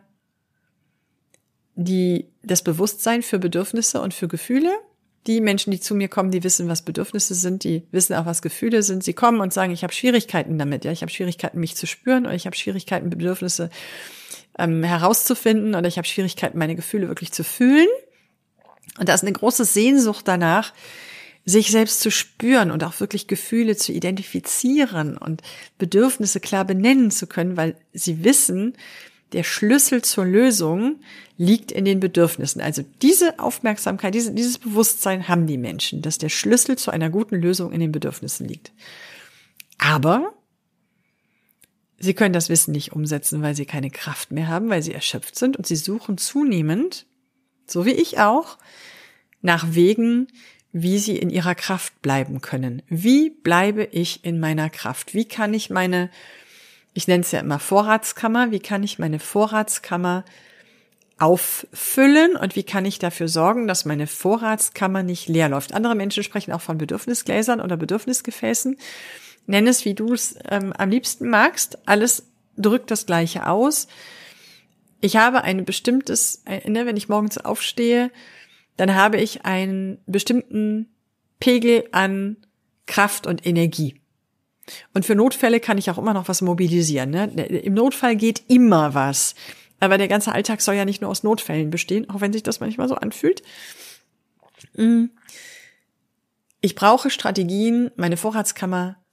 die das Bewusstsein für Bedürfnisse und für Gefühle. Die Menschen, die zu mir kommen, die wissen, was Bedürfnisse sind, die wissen auch, was Gefühle sind. Sie kommen und sagen, ich habe Schwierigkeiten damit, ja, ich habe Schwierigkeiten, mich zu spüren, oder ich habe Schwierigkeiten, Bedürfnisse ähm, herauszufinden, oder ich habe Schwierigkeiten, meine Gefühle wirklich zu fühlen. Und da ist eine große Sehnsucht danach, sich selbst zu spüren und auch wirklich Gefühle zu identifizieren und Bedürfnisse klar benennen zu können, weil sie wissen, der Schlüssel zur Lösung liegt in den Bedürfnissen. Also diese Aufmerksamkeit, diese, dieses Bewusstsein haben die Menschen, dass der Schlüssel zu einer guten Lösung in den Bedürfnissen liegt. Aber sie können das Wissen nicht umsetzen, weil sie keine Kraft mehr haben, weil sie erschöpft sind und sie suchen zunehmend, so wie ich auch, nach Wegen, wie sie in ihrer Kraft bleiben können. Wie bleibe ich in meiner Kraft? Wie kann ich meine Ich nenne es ja immer Vorratskammer. Wie kann ich meine Vorratskammer auffüllen und wie kann ich dafür sorgen, dass meine Vorratskammer nicht leer läuft? Andere Menschen sprechen auch von Bedürfnisgläsern oder Bedürfnisgefäßen. Nenn es, wie du es ähm, am liebsten magst. Alles drückt das Gleiche aus. Ich habe ein bestimmtes, ne, wenn ich morgens aufstehe, dann habe ich einen bestimmten Pegel an Kraft und Energie. Und für Notfälle kann ich auch immer noch was mobilisieren. Ne? Im Notfall geht immer was. Aber der ganze Alltag soll ja nicht nur aus Notfällen bestehen, auch wenn sich das manchmal so anfühlt. Ich brauche Strategien, meine Vorratskammer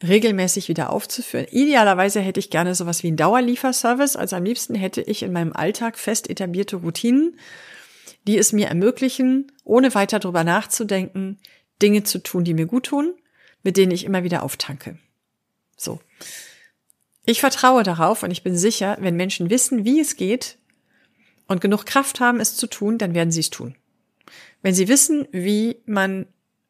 regelmäßig wieder aufzuführen. Idealerweise hätte ich gerne sowas wie einen Dauerlieferservice. Also am liebsten hätte ich in meinem Alltag fest etablierte Routinen, die es mir ermöglichen, ohne weiter drüber nachzudenken, Dinge zu tun, die mir gut tun, mit denen ich immer wieder auftanke. So. Ich vertraue darauf und ich bin sicher, wenn Menschen wissen, wie es geht und genug Kraft haben, es zu tun, dann werden sie es tun. Wenn sie wissen, wie man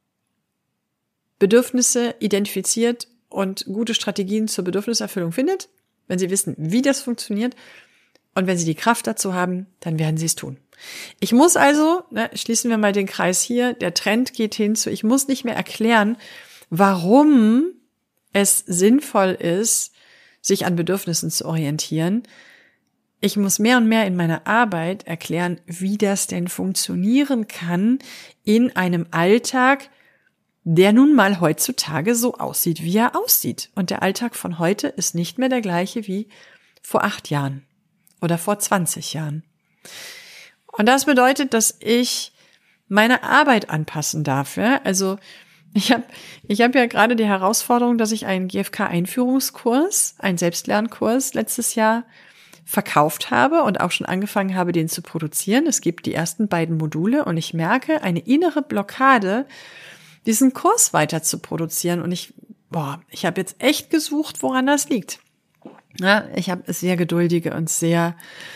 Bedürfnisse identifiziert und gute Strategien zur Bedürfniserfüllung findet, wenn sie wissen, wie das funktioniert und wenn sie die Kraft dazu haben, dann werden sie es tun. Ich muss also, ne, schließen wir mal den Kreis hier, der Trend geht hin zu, ich muss nicht mehr erklären, warum es sinnvoll ist, sich an Bedürfnissen zu orientieren. Ich muss mehr und mehr in meiner Arbeit erklären, wie das denn funktionieren kann in einem Alltag, der nun mal heutzutage so aussieht, wie er aussieht. Und der Alltag von heute ist nicht mehr der gleiche wie vor acht Jahren oder vor zwanzig Jahren. Und das bedeutet, dass ich meine Arbeit anpassen darf. Ja? Also ich habe ich hab ja gerade die Herausforderung, dass ich einen G F K-Einführungskurs, einen Selbstlernkurs letztes Jahr verkauft habe und auch schon angefangen habe, den zu produzieren. Es gibt die ersten beiden Module und ich merke eine innere Blockade, diesen Kurs weiter zu produzieren. Und ich, boah, ich habe jetzt echt gesucht, woran das liegt. Ja, ich habe sehr geduldige und sehr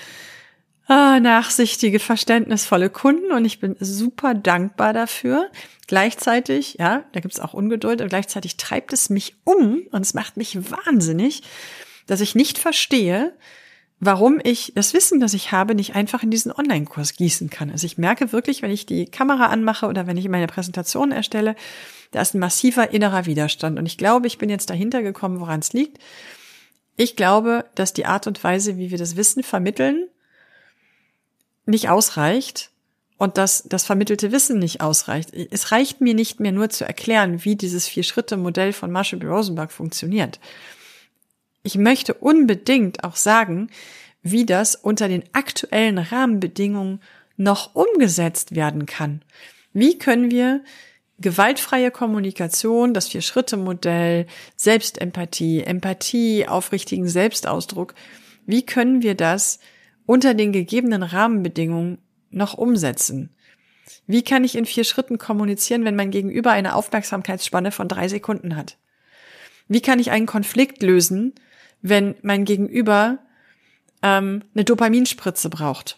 ah, nachsichtige, verständnisvolle Kunden und ich bin super dankbar dafür. Gleichzeitig, ja, da gibt's auch Ungeduld und gleichzeitig treibt es mich um und es macht mich wahnsinnig, dass ich nicht verstehe, warum ich das Wissen, das ich habe, nicht einfach in diesen Online-Kurs gießen kann. Also ich merke wirklich, wenn ich die Kamera anmache oder wenn ich meine Präsentation erstelle, da ist ein massiver innerer Widerstand. Und ich glaube, ich bin jetzt dahinter gekommen, woran es liegt. Ich glaube, dass die Art und Weise, wie wir das Wissen vermitteln, nicht ausreicht und dass das vermittelte Wissen nicht ausreicht. Es reicht mir nicht mehr nur zu erklären, wie dieses Vier-Schritte-Modell von Marshall B. Rosenberg funktioniert. Ich möchte unbedingt auch sagen, wie das unter den aktuellen Rahmenbedingungen noch umgesetzt werden kann. Wie können wir gewaltfreie Kommunikation, das Vier-Schritte-Modell, Selbstempathie, Empathie, aufrichtigen Selbstausdruck, wie können wir das unter den gegebenen Rahmenbedingungen noch umsetzen? Wie kann ich in vier Schritten kommunizieren, wenn mein Gegenüber eine Aufmerksamkeitsspanne von drei Sekunden hat? Wie kann ich einen Konflikt lösen, wenn mein Gegenüber ähm, eine Dopaminspritze braucht?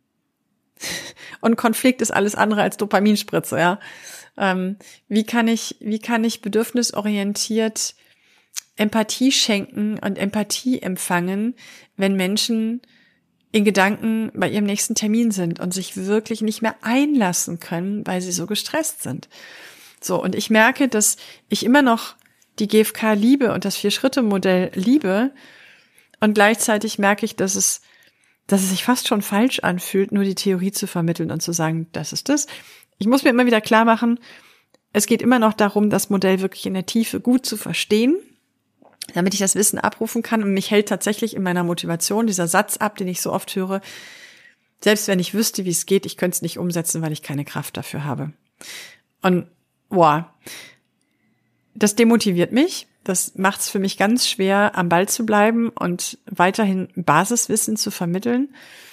Und Konflikt ist alles andere als Dopaminspritze, ja. Ähm, wie kann ich, wie kann ich bedürfnisorientiert Empathie schenken und Empathie empfangen, wenn Menschen in Gedanken bei ihrem nächsten Termin sind und sich wirklich nicht mehr einlassen können, weil sie so gestresst sind. So, und ich merke, dass ich immer noch die G F K liebe und das Vier-Schritte-Modell liebe und gleichzeitig merke ich, dass es, dass es sich fast schon falsch anfühlt, nur die Theorie zu vermitteln und zu sagen, das ist das. Ich muss mir immer wieder klar machen, es geht immer noch darum, das Modell wirklich in der Tiefe gut zu verstehen, damit ich das Wissen abrufen kann. Und mich hält tatsächlich in meiner Motivation dieser Satz ab, den ich so oft höre, selbst wenn ich wüsste, wie es geht, ich könnte es nicht umsetzen, weil ich keine Kraft dafür habe. Und wow, das demotiviert mich. Das macht es für mich ganz schwer, am Ball zu bleiben und weiterhin Basiswissen zu vermitteln.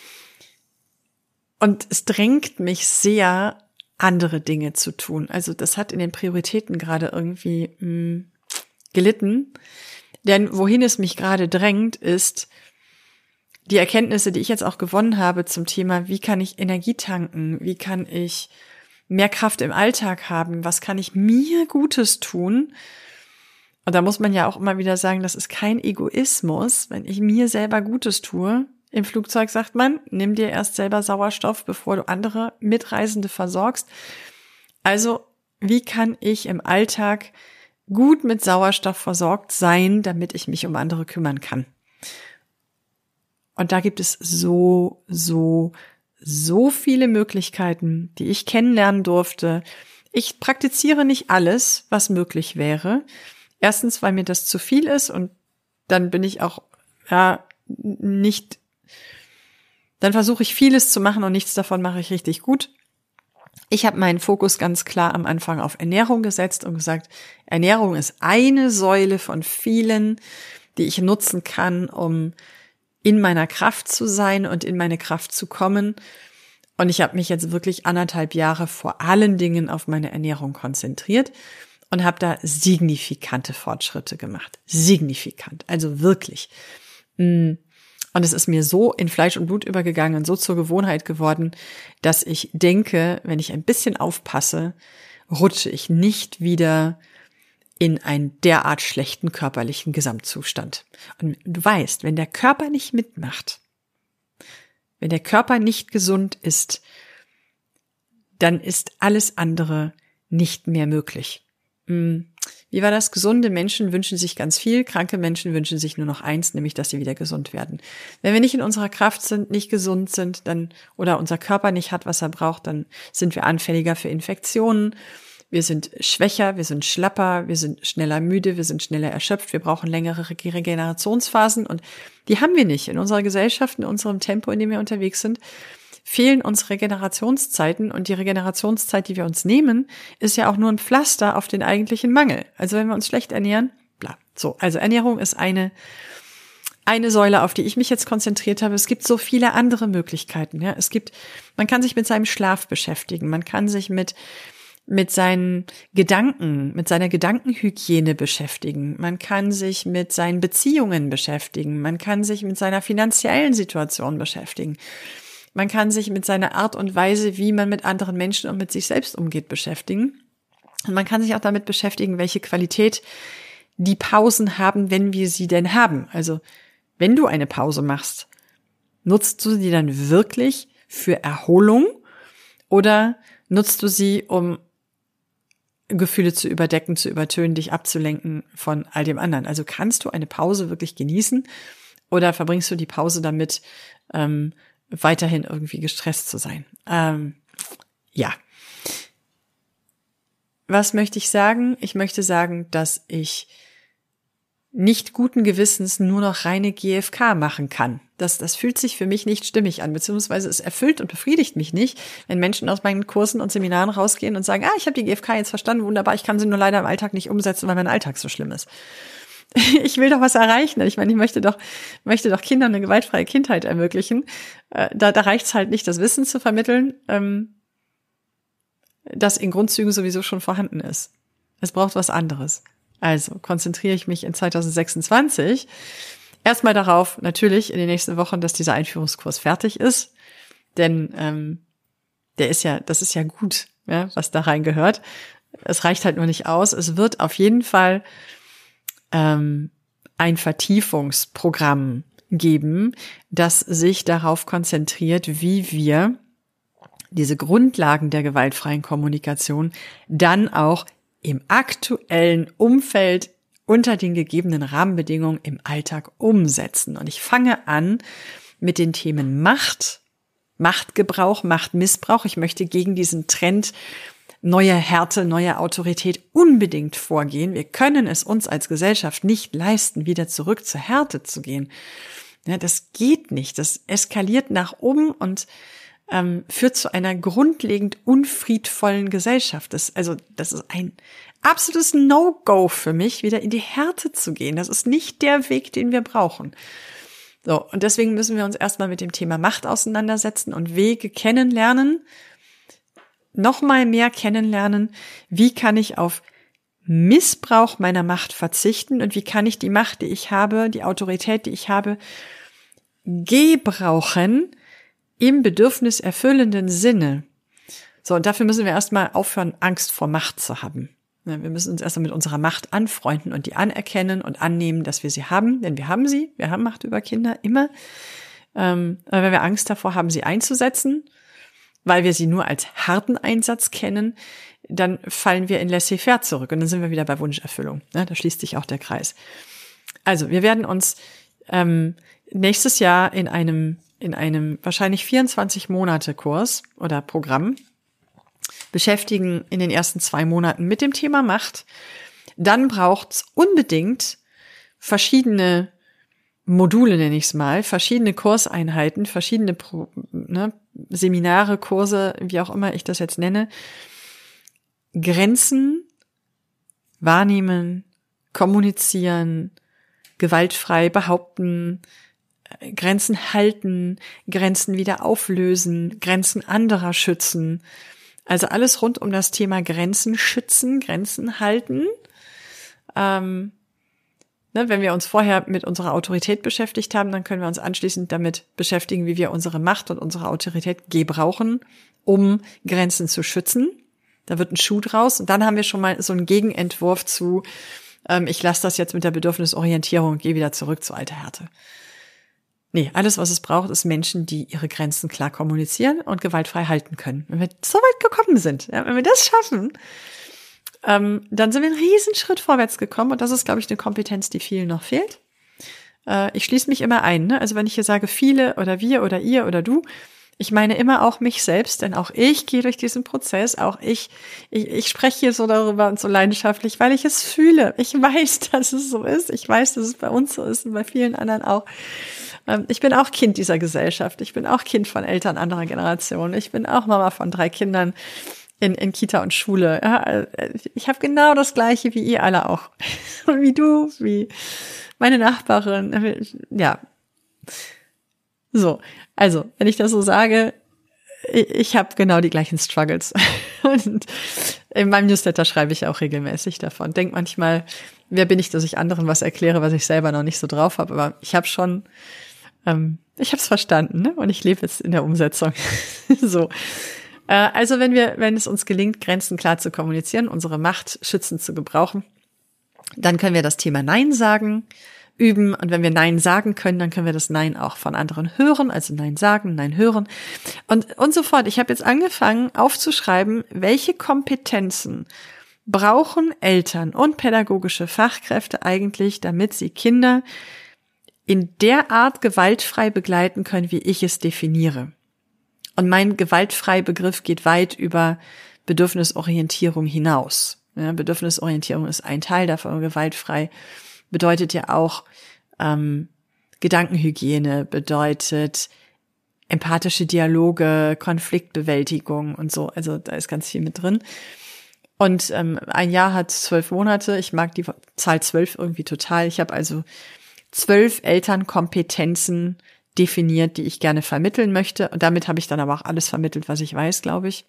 Und es drängt mich sehr, andere Dinge zu tun. Also das hat in den Prioritäten gerade irgendwie mh, gelitten. Denn wohin es mich gerade drängt, ist die Erkenntnisse, die ich jetzt auch gewonnen habe zum Thema, wie kann ich Energie tanken, wie kann ich mehr Kraft im Alltag haben, was kann ich mir Gutes tun. Und da muss man ja auch immer wieder sagen, das ist kein Egoismus, wenn ich mir selber Gutes tue. Im Flugzeug sagt man, nimm dir erst selber Sauerstoff, bevor du andere Mitreisende versorgst. Also, wie kann ich im Alltag gut mit Sauerstoff versorgt sein, damit ich mich um andere kümmern kann? Und da gibt es so, so, so viele Möglichkeiten, die ich kennenlernen durfte. Ich praktiziere nicht alles, was möglich wäre. Erstens, weil mir das zu viel ist und dann bin ich auch ja nicht, dann versuche ich vieles zu machen und nichts davon mache ich richtig gut. Ich habe meinen Fokus ganz klar am Anfang auf Ernährung gesetzt und gesagt, Ernährung ist eine Säule von vielen, die ich nutzen kann, um in meiner Kraft zu sein und in meine Kraft zu kommen. Und ich habe mich jetzt wirklich anderthalb Jahre vor allen Dingen auf meine Ernährung konzentriert und habe da signifikante Fortschritte gemacht. Signifikant, also wirklich. Und es ist mir so in Fleisch und Blut übergegangen und so zur Gewohnheit geworden, dass ich denke, wenn ich ein bisschen aufpasse, rutsche ich nicht wieder in einen derart schlechten körperlichen Gesamtzustand. Und du weißt, wenn der Körper nicht mitmacht, wenn der Körper nicht gesund ist, dann ist alles andere nicht mehr möglich. Wie war das? Gesunde Menschen wünschen sich ganz viel, kranke Menschen wünschen sich nur noch eins, nämlich, dass sie wieder gesund werden. Wenn wir nicht in unserer Kraft sind, nicht gesund sind, dann oder unser Körper nicht hat, was er braucht, dann sind wir anfälliger für Infektionen. Wir sind schwächer, wir sind schlapper, wir sind schneller müde, wir sind schneller erschöpft, wir brauchen längere Regenerationsphasen und die haben wir nicht. In unserer Gesellschaft, in unserem Tempo, in dem wir unterwegs sind, fehlen uns Regenerationszeiten und die Regenerationszeit, die wir uns nehmen, ist ja auch nur ein Pflaster auf den eigentlichen Mangel. Also wenn wir uns schlecht ernähren, bla. So, also Ernährung ist eine eine Säule, auf die ich mich jetzt konzentriert habe. Es gibt so viele andere Möglichkeiten. Ja, es gibt, man kann sich mit seinem Schlaf beschäftigen, man kann sich mit mit seinen Gedanken, mit seiner Gedankenhygiene beschäftigen. Man kann sich mit seinen Beziehungen beschäftigen. Man kann sich mit seiner finanziellen Situation beschäftigen. Man kann sich mit seiner Art und Weise, wie man mit anderen Menschen und mit sich selbst umgeht, beschäftigen. Und man kann sich auch damit beschäftigen, welche Qualität die Pausen haben, wenn wir sie denn haben. Also, wenn du eine Pause machst, nutzt du sie dann wirklich für Erholung oder nutzt du sie, um Gefühle zu überdecken, zu übertönen, dich abzulenken von all dem anderen? Also kannst du eine Pause wirklich genießen oder verbringst du die Pause damit, ähm, weiterhin irgendwie gestresst zu sein? Ähm, ja. Was möchte ich sagen? Ich möchte sagen, dass ich nicht guten Gewissens nur noch reine G F K machen kann. Das, das fühlt sich für mich nicht stimmig an, beziehungsweise es erfüllt und befriedigt mich nicht, wenn Menschen aus meinen Kursen und Seminaren rausgehen und sagen, ah, ich habe die G F K jetzt verstanden, wunderbar, ich kann sie nur leider im Alltag nicht umsetzen, weil mein Alltag so schlimm ist. Ich will doch was erreichen. Ich meine, ich möchte doch, möchte doch Kindern eine gewaltfreie Kindheit ermöglichen. Da, da reicht es halt nicht, das Wissen zu vermitteln, ähm, das in Grundzügen sowieso schon vorhanden ist. Es braucht was anderes. Also konzentriere ich mich in zwanzig sechsundzwanzig erstmal darauf, natürlich in den nächsten Wochen, dass dieser Einführungskurs fertig ist, denn ähm, der ist ja, das ist ja gut, ja, was da reingehört. Es reicht halt nur nicht aus. Es wird auf jeden Fall ähm, ein Vertiefungsprogramm geben, das sich darauf konzentriert, wie wir diese Grundlagen der gewaltfreien Kommunikation dann auch im aktuellen Umfeld unter den gegebenen Rahmenbedingungen im Alltag umsetzen. Und ich fange an mit den Themen Macht, Machtgebrauch, Machtmissbrauch. Ich möchte gegen diesen Trend neue Härte, neue Autorität unbedingt vorgehen. Wir können es uns als Gesellschaft nicht leisten, wieder zurück zur Härte zu gehen. Ja, das geht nicht. Das eskaliert nach oben und ähm, führt zu einer grundlegend unfriedvollen Gesellschaft. Das, also, das ist ein absolutes No-Go für mich, wieder in die Härte zu gehen. Das ist nicht der Weg, den wir brauchen. So, und deswegen müssen wir uns erstmal mit dem Thema Macht auseinandersetzen und Wege kennenlernen, noch mal mehr kennenlernen, wie kann ich auf Missbrauch meiner Macht verzichten und wie kann ich die Macht, die ich habe, die Autorität, die ich habe, gebrauchen im bedürfniserfüllenden Sinne. So, und dafür müssen wir erstmal aufhören, Angst vor Macht zu haben. Wir müssen uns erstmal mit unserer Macht anfreunden und die anerkennen und annehmen, dass wir sie haben, denn wir haben sie, wir haben Macht über Kinder, immer. Ähm, aber wenn wir Angst davor haben, sie einzusetzen, weil wir sie nur als harten Einsatz kennen, dann fallen wir in Laissez-faire zurück und dann sind wir wieder bei Wunscherfüllung. Ja, da schließt sich auch der Kreis. Also, wir werden uns ähm, nächstes Jahr in einem in einem wahrscheinlich vierundzwanzig Monate Kurs oder Programm beschäftigen in den ersten zwei Monaten mit dem Thema Macht. Dann braucht's unbedingt verschiedene Module, nenne ich es mal, verschiedene Kurseinheiten, verschiedene Pro, ne, Seminare, Kurse, wie auch immer ich das jetzt nenne, Grenzen wahrnehmen, kommunizieren, gewaltfrei behaupten, Grenzen halten, Grenzen wieder auflösen, Grenzen anderer schützen. Also alles rund um das Thema Grenzen schützen, Grenzen halten. Ähm, ne, wenn wir uns vorher mit unserer Autorität beschäftigt haben, dann können wir uns anschließend damit beschäftigen, wie wir unsere Macht und unsere Autorität gebrauchen, um Grenzen zu schützen. Da wird ein Schuh draus. Und dann haben wir schon mal so einen Gegenentwurf zu, ähm, ich lasse das jetzt mit der Bedürfnisorientierung und gehe wieder zurück zu alter Härte. Nee, alles, was es braucht, ist Menschen, die ihre Grenzen klar kommunizieren und gewaltfrei halten können. Wenn wir so weit gekommen sind, ja, wenn wir das schaffen, ähm, dann sind wir einen riesen Schritt vorwärts gekommen. Und das ist, glaube ich, eine Kompetenz, die vielen noch fehlt. Äh, ich schließe mich immer ein. Ne? Also wenn ich hier sage viele oder wir oder ihr oder du, ich meine immer auch mich selbst, denn auch ich gehe durch diesen Prozess, auch ich, ich, ich spreche hier so darüber und so leidenschaftlich, weil ich es fühle. Ich weiß, dass es so ist. Ich weiß, dass es bei uns so ist und bei vielen anderen auch. Ich bin auch Kind dieser Gesellschaft. Ich bin auch Kind von Eltern anderer Generationen. Ich bin auch Mama von drei Kindern in, in Kita und Schule. Ja, ich habe genau das Gleiche wie ihr alle auch. Wie du, wie meine Nachbarin. Ja. So, also, wenn ich das so sage, ich, ich habe genau die gleichen Struggles. Und in meinem Newsletter schreibe ich auch regelmäßig davon. Denk manchmal, wer bin ich, dass ich anderen was erkläre, was ich selber noch nicht so drauf habe. Aber ich habe schon... Ich habe es verstanden, ne? Und ich lebe jetzt in der Umsetzung. So, äh, also wenn wir, wenn es uns gelingt, Grenzen klar zu kommunizieren, unsere Macht schützend zu gebrauchen, dann können wir das Thema Nein sagen, üben. Und wenn wir Nein sagen können, dann können wir das Nein auch von anderen hören, also Nein sagen, Nein hören und und so fort. Ich habe jetzt angefangen aufzuschreiben, welche Kompetenzen brauchen Eltern und pädagogische Fachkräfte eigentlich, damit sie Kinder in der Art gewaltfrei begleiten können, wie ich es definiere. Und mein gewaltfrei Begriff geht weit über Bedürfnisorientierung hinaus. Ja, Bedürfnisorientierung ist ein Teil davon. Gewaltfrei bedeutet ja auch ähm, Gedankenhygiene, bedeutet empathische Dialoge, Konfliktbewältigung und so. Also da ist ganz viel mit drin. Und ähm, ein Jahr hat zwölf Monate. Ich mag die Zahl zwölf irgendwie total. Ich habe also zwölf Elternkompetenzen definiert, die ich gerne vermitteln möchte. Und damit habe ich dann aber auch alles vermittelt, was ich weiß, glaube ich.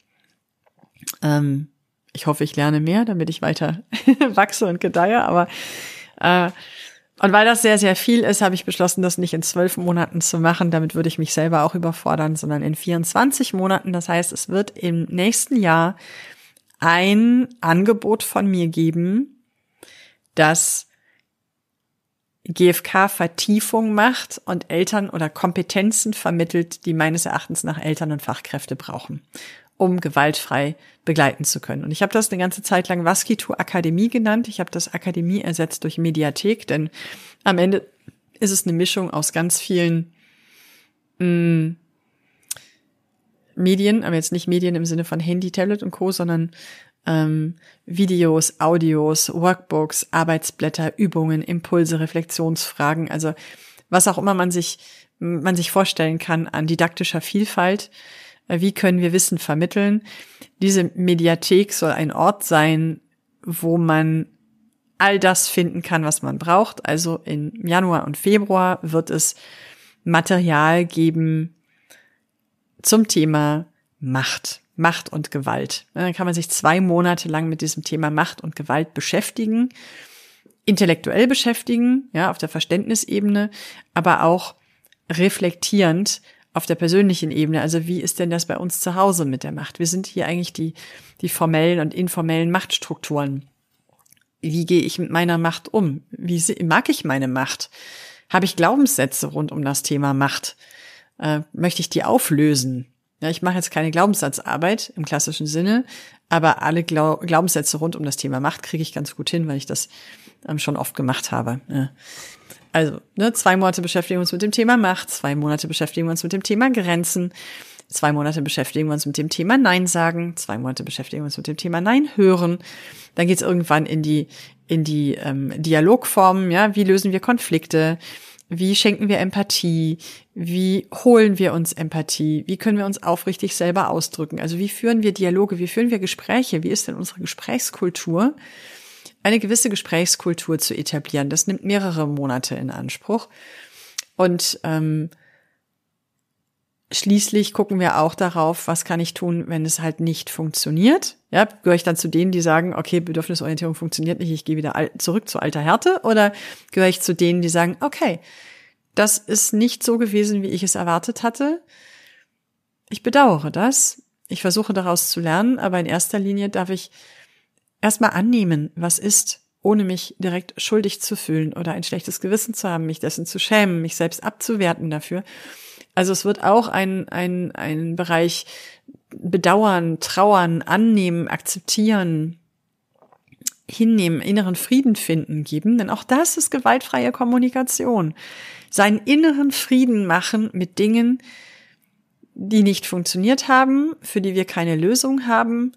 Ähm, ich hoffe, ich lerne mehr, damit ich weiter wachse und gedeihe. Aber äh, und weil das sehr, sehr viel ist, habe ich beschlossen, das nicht in zwölf Monaten zu machen. Damit würde ich mich selber auch überfordern, sondern in vierundzwanzig Monaten. Das heißt, es wird im nächsten Jahr ein Angebot von mir geben, das G F K-Vertiefung macht und Eltern oder Kompetenzen vermittelt, die meines Erachtens nach Eltern und Fachkräfte brauchen, um gewaltfrei begleiten zu können. Und ich habe das eine ganze Zeit lang Waskitu Akademie genannt. Ich habe das Akademie ersetzt durch Mediathek, denn am Ende ist es eine Mischung aus ganz vielen mh, Medien, aber jetzt nicht Medien im Sinne von Handy, Tablet und Co., sondern Ähm, Videos, Audios, Workbooks, Arbeitsblätter, Übungen, Impulse, Reflexionsfragen, also was auch immer man sich man sich vorstellen kann an didaktischer Vielfalt. Äh, wie können wir Wissen vermitteln? Diese Mediathek soll ein Ort sein, wo man all das finden kann, was man braucht. Also im Januar und Februar wird es Material geben zum Thema Macht. Macht und Gewalt. Dann kann man sich zwei Monate lang mit diesem Thema Macht und Gewalt beschäftigen, intellektuell beschäftigen, ja, auf der Verständnisebene, aber auch reflektierend auf der persönlichen Ebene. Also wie ist denn das bei uns zu Hause mit der Macht? Wir sind hier eigentlich die, die formellen und informellen Machtstrukturen. Wie gehe ich mit meiner Macht um? Wie mag ich meine Macht? Habe ich Glaubenssätze rund um das Thema Macht? Äh, möchte ich die auflösen? Ja, ich mache jetzt keine Glaubenssatzarbeit im klassischen Sinne, aber alle Glau- Glaubenssätze rund um das Thema Macht kriege ich ganz gut hin, weil ich das ähm, schon oft gemacht habe. Ja. Also, ne, zwei Monate beschäftigen wir uns mit dem Thema Macht, zwei Monate beschäftigen wir uns mit dem Thema Grenzen, zwei Monate beschäftigen wir uns mit dem Thema Nein sagen, zwei Monate beschäftigen wir uns mit dem Thema Nein hören. Dann geht es irgendwann in die in die ähm, Dialogformen, ja, wie lösen wir Konflikte? Wie schenken wir Empathie? Wie holen wir uns Empathie? Wie können wir uns aufrichtig selber ausdrücken? Also wie führen wir Dialoge? Wie führen wir Gespräche? Wie ist denn unsere Gesprächskultur? Eine gewisse Gesprächskultur zu etablieren, das nimmt mehrere Monate in Anspruch. Und ähm, schließlich gucken wir auch darauf, was kann ich tun, wenn es halt nicht funktioniert. Ja, gehöre ich dann zu denen, die sagen, okay, Bedürfnisorientierung funktioniert nicht, ich gehe wieder al- zurück zu alter Härte? Oder gehöre ich zu denen, die sagen, okay, das ist nicht so gewesen, wie ich es erwartet hatte. Ich bedauere das. Ich versuche daraus zu lernen, aber in erster Linie darf ich erstmal annehmen, was ist, ohne mich direkt schuldig zu fühlen oder ein schlechtes Gewissen zu haben, mich dessen zu schämen, mich selbst abzuwerten dafür. Also es wird auch ein, ein, ein Bereich bedauern, trauern, annehmen, akzeptieren, hinnehmen, inneren Frieden finden geben, denn auch das ist gewaltfreie Kommunikation. Seinen inneren Frieden machen mit Dingen, die nicht funktioniert haben, für die wir keine Lösung haben.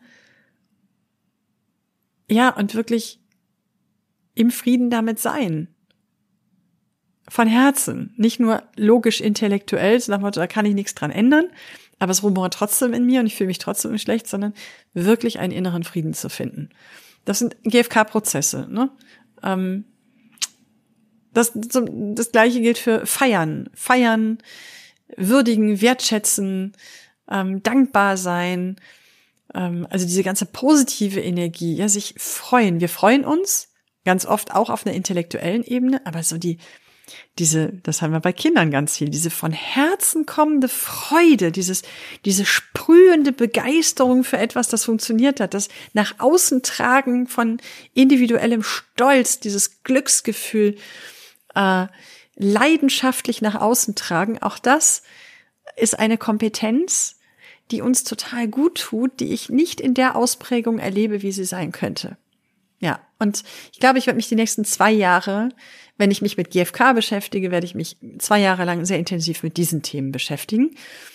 Ja, und wirklich im Frieden damit sein. Von Herzen. Nicht nur logisch, intellektuell, so nach dem Motto, da kann ich nichts dran ändern, aber es rumort trotzdem in mir und ich fühle mich trotzdem nicht schlecht, sondern wirklich einen inneren Frieden zu finden. Das sind G F K-Prozesse, ne? Ähm, das, das Gleiche gilt für Feiern. Feiern, würdigen, wertschätzen, ähm, dankbar sein, also diese ganze positive Energie, ja, sich freuen. Wir freuen uns ganz oft auch auf einer intellektuellen Ebene, aber so die, diese, das haben wir bei Kindern ganz viel, diese von Herzen kommende Freude, dieses, diese sprühende Begeisterung für etwas, das funktioniert hat, das nach außen tragen von individuellem Stolz, dieses Glücksgefühl, äh, leidenschaftlich nach außen tragen, auch das ist eine Kompetenz, die uns total gut tut, die ich nicht in der Ausprägung erlebe, wie sie sein könnte. Ja, und ich glaube, ich werde mich die nächsten zwei Jahre, wenn ich mich mit G F K beschäftige, werde ich mich zwei Jahre lang sehr intensiv mit diesen Themen beschäftigen.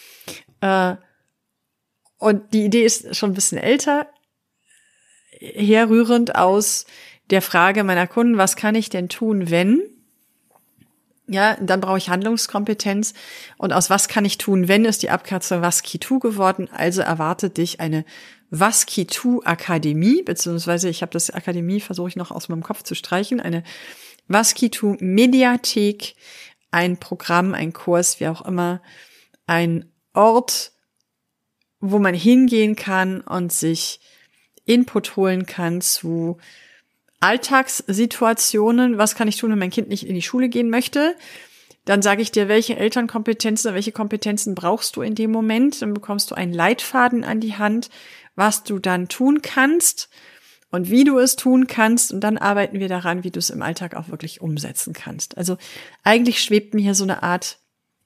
Und die Idee ist schon ein bisschen älter, herrührend aus der Frage meiner Kunden, was kann ich denn tun, wenn? Ja, dann brauche ich Handlungskompetenz. Und aus was kann ich tun, wenn, ist die Abkürzung Was-Ki-Tu geworden. Also erwartet dich eine Was-Ki-Tu-Akademie, beziehungsweise ich habe das Akademie, versuche ich noch aus meinem Kopf zu streichen, eine Was-Ki-Tu-Mediathek, ein Programm, ein Kurs, wie auch immer, ein Ort, wo man hingehen kann und sich Input holen kann zu Alltagssituationen. Was kann ich tun, wenn mein Kind nicht in die Schule gehen möchte? Dann sage ich dir, welche Elternkompetenzen, welche Kompetenzen brauchst du in dem Moment? Dann bekommst du einen Leitfaden an die Hand, was du dann tun kannst und wie du es tun kannst. Und dann arbeiten wir daran, wie du es im Alltag auch wirklich umsetzen kannst. Also eigentlich schwebt mir hier so eine Art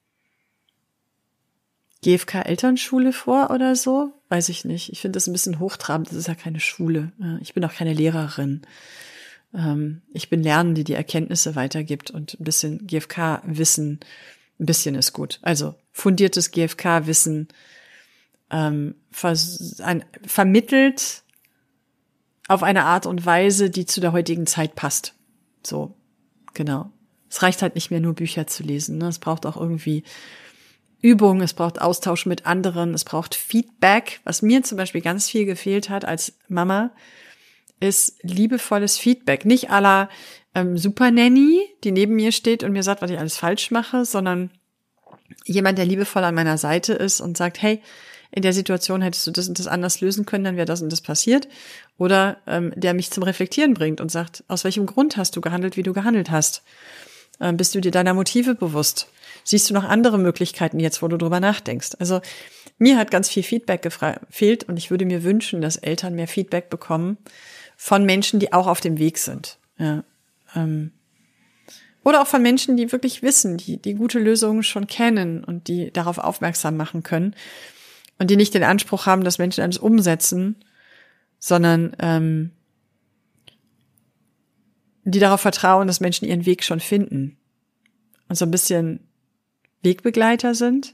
G F K-Elternschule vor oder so. Weiß ich nicht. Ich finde das ein bisschen hochtrabend. Das ist ja keine Schule. Ich bin auch keine Lehrerin. Ich bin Lernende, die Erkenntnisse weitergibt und ein bisschen G F K-Wissen, ein bisschen ist gut. Also fundiertes G F K-Wissen ähm, vers- ein, vermittelt auf eine Art und Weise, die zu der heutigen Zeit passt. So, genau. Es reicht halt nicht mehr nur Bücher zu lesen. Ne? Es braucht auch irgendwie Übung, es braucht Austausch mit anderen, es braucht Feedback. Was mir zum Beispiel ganz viel gefehlt hat als Mama, ist liebevolles Feedback. Nicht à la ähm, Super Nanny, die neben mir steht und mir sagt, was ich alles falsch mache, sondern jemand, der liebevoll an meiner Seite ist und sagt, hey, in der Situation hättest du das und das anders lösen können, dann wäre das und das passiert. Oder ähm, der mich zum Reflektieren bringt und sagt, aus welchem Grund hast du gehandelt, wie du gehandelt hast? Ähm, bist du dir deiner Motive bewusst? Siehst du noch andere Möglichkeiten jetzt, wo du drüber nachdenkst? Also mir hat ganz viel Feedback gefehlt und ich würde mir wünschen, dass Eltern mehr Feedback bekommen von Menschen, die auch auf dem Weg sind. Ja, ähm, oder auch von Menschen, die wirklich wissen, die die gute Lösungen schon kennen und die darauf aufmerksam machen können und die nicht den Anspruch haben, dass Menschen alles umsetzen, sondern ähm, die darauf vertrauen, dass Menschen ihren Weg schon finden und so ein bisschen Wegbegleiter sind.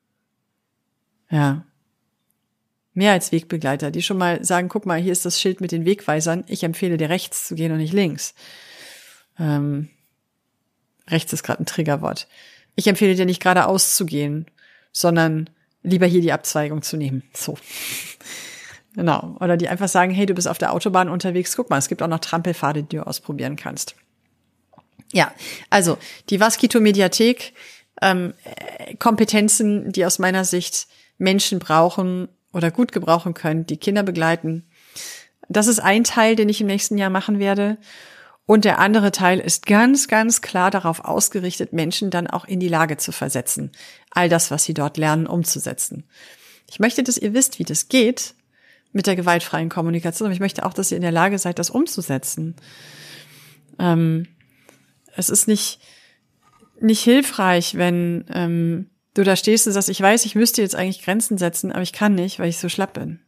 Ja, mehr als Wegbegleiter, die schon mal sagen, guck mal, hier ist das Schild mit den Wegweisern, ich empfehle dir rechts zu gehen und nicht links. Ähm, rechts ist gerade ein Triggerwort. Ich empfehle dir nicht geradeaus zu gehen, sondern lieber hier die Abzweigung zu nehmen. So. Genau. Oder die einfach sagen, hey, du bist auf der Autobahn unterwegs, guck mal, es gibt auch noch Trampelpfade, die du ausprobieren kannst. Ja, also die Waskito-Mediathek, ähm, Kompetenzen, die aus meiner Sicht Menschen brauchen oder gut gebrauchen können, die Kinder begleiten. Das ist ein Teil, den ich im nächsten Jahr machen werde. Und der andere Teil ist ganz, ganz klar darauf ausgerichtet, Menschen dann auch in die Lage zu versetzen, all das, was sie dort lernen, umzusetzen. Ich möchte, dass ihr wisst, wie das geht mit der gewaltfreien Kommunikation. Aber ich möchte auch, dass ihr in der Lage seid, das umzusetzen. Ähm, es ist nicht, nicht hilfreich, wenn ähm, du da stehst und sagst, ich weiß, ich müsste jetzt eigentlich Grenzen setzen, aber ich kann nicht, weil ich so schlapp bin.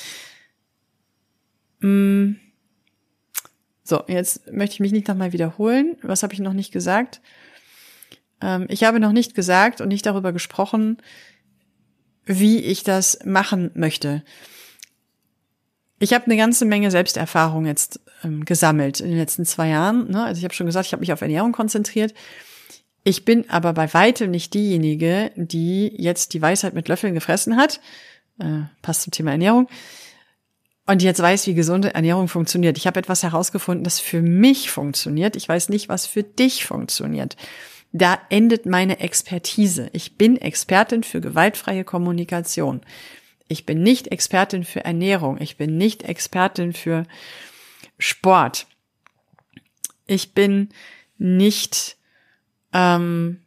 Mm. So, jetzt möchte ich mich nicht nochmal wiederholen. Was habe ich noch nicht gesagt? Ähm, ich habe noch nicht gesagt und nicht darüber gesprochen, wie ich das machen möchte. Ich habe eine ganze Menge Selbsterfahrung jetzt ähm, gesammelt in den letzten zwei Jahren. Ne? Also ich habe schon gesagt, ich habe mich auf Ernährung konzentriert. Ich bin aber bei weitem nicht diejenige, die jetzt die Weisheit mit Löffeln gefressen hat. Äh, passt zum Thema Ernährung. Und jetzt weiß, wie gesunde Ernährung funktioniert. Ich habe etwas herausgefunden, das für mich funktioniert. Ich weiß nicht, was für dich funktioniert. Da endet meine Expertise. Ich bin Expertin für gewaltfreie Kommunikation. Ich bin nicht Expertin für Ernährung. Ich bin nicht Expertin für Sport. Ich bin nicht, ähm,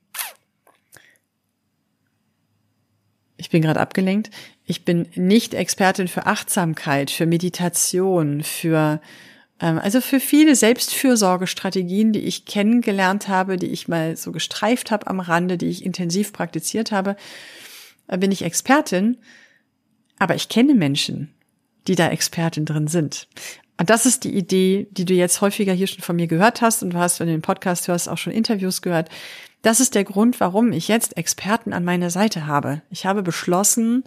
ich bin gerade abgelenkt. Ich bin nicht Expertin für Achtsamkeit, für Meditation, für ähm, also für viele Selbstfürsorgestrategien, die ich kennengelernt habe, die ich mal so gestreift habe am Rande, die ich intensiv praktiziert habe, äh, bin ich Expertin. Aber ich kenne Menschen, die da Expertin drin sind. Und das ist die Idee, die du jetzt häufiger hier schon von mir gehört hast. Und du hast, wenn du den Podcast hörst, auch schon Interviews gehört. Das ist der Grund, warum ich jetzt Experten an meiner Seite habe. Ich habe beschlossen,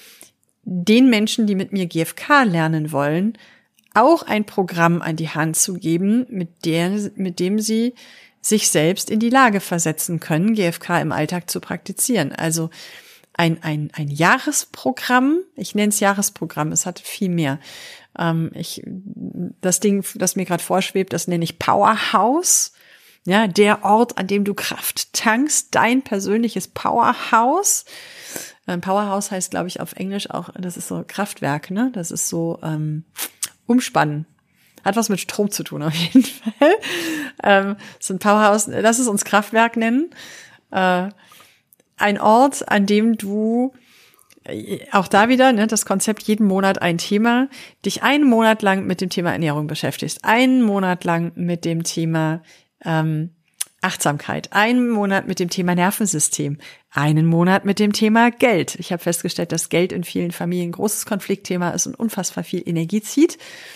den Menschen, die mit mir G F K lernen wollen, auch ein Programm an die Hand zu geben, mit der, mit dem sie sich selbst in die Lage versetzen können, G F K im Alltag zu praktizieren. Also ein, ein, ein Jahresprogramm, ich nenne es Jahresprogramm, es hat viel mehr. Ähm, ich, das Ding, das mir gerade vorschwebt, das nenne ich Powerhouse. Ja, der Ort, an dem du Kraft tankst, dein persönliches Powerhouse. Ähm, Powerhouse heißt, glaube ich, auf Englisch auch, das ist so Kraftwerk, ne? Das ist so ähm, Umspannen. Hat was mit Strom zu tun, auf jeden Fall. ähm, so ein Powerhouse, lass es uns Kraftwerk nennen. Äh, Ein Ort, an dem du, auch da wieder, ne, das Konzept jeden Monat ein Thema, dich einen Monat lang mit dem Thema Ernährung beschäftigst, einen Monat lang mit dem Thema ähm, Achtsamkeit, einen Monat mit dem Thema Nervensystem, einen Monat mit dem Thema Geld. Ich habe festgestellt, dass Geld in vielen Familien ein großes Konfliktthema ist und unfassbar viel Energie zieht.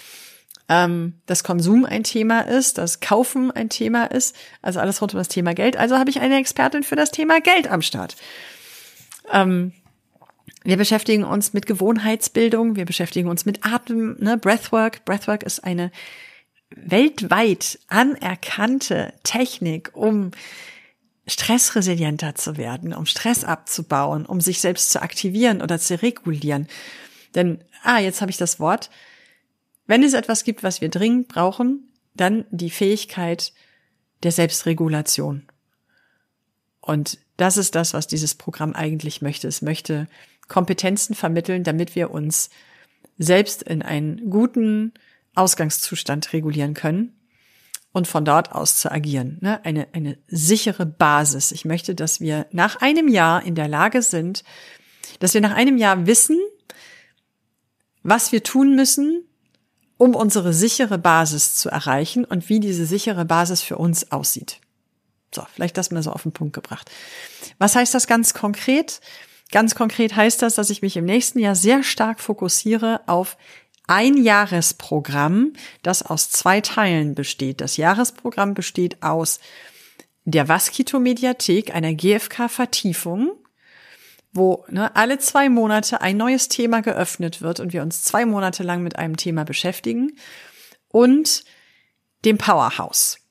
Ähm, dass Konsum ein Thema ist, dass Kaufen ein Thema ist, also alles rund um das Thema Geld. Also habe ich eine Expertin für das Thema Geld am Start. Ähm, wir beschäftigen uns mit Gewohnheitsbildung, wir beschäftigen uns mit Atem, ne, Breathwork. Breathwork ist eine weltweit anerkannte Technik, um stressresilienter zu werden, um Stress abzubauen, um sich selbst zu aktivieren oder zu regulieren. Denn, ah, jetzt habe ich das Wort, wenn es etwas gibt, was wir dringend brauchen, dann die Fähigkeit der Selbstregulation. Und das ist das, was dieses Programm eigentlich möchte. Es möchte Kompetenzen vermitteln, damit wir uns selbst in einen guten Ausgangszustand regulieren können und von dort aus zu agieren. Eine, eine sichere Basis. Ich möchte, dass wir nach einem Jahr in der Lage sind, dass wir nach einem Jahr wissen, was wir tun müssen, um unsere sichere Basis zu erreichen und wie diese sichere Basis für uns aussieht. So, vielleicht das mal so auf den Punkt gebracht. Was heißt das ganz konkret? Ganz konkret heißt das, dass ich mich im nächsten Jahr sehr stark fokussiere auf ein Jahresprogramm, das aus zwei Teilen besteht. Das Jahresprogramm besteht aus der Waskito-Mediathek, einer G F K-Vertiefung, wo ne, alle zwei Monate ein neues Thema geöffnet wird und wir uns zwei Monate lang mit einem Thema beschäftigen, und dem Powerhouse.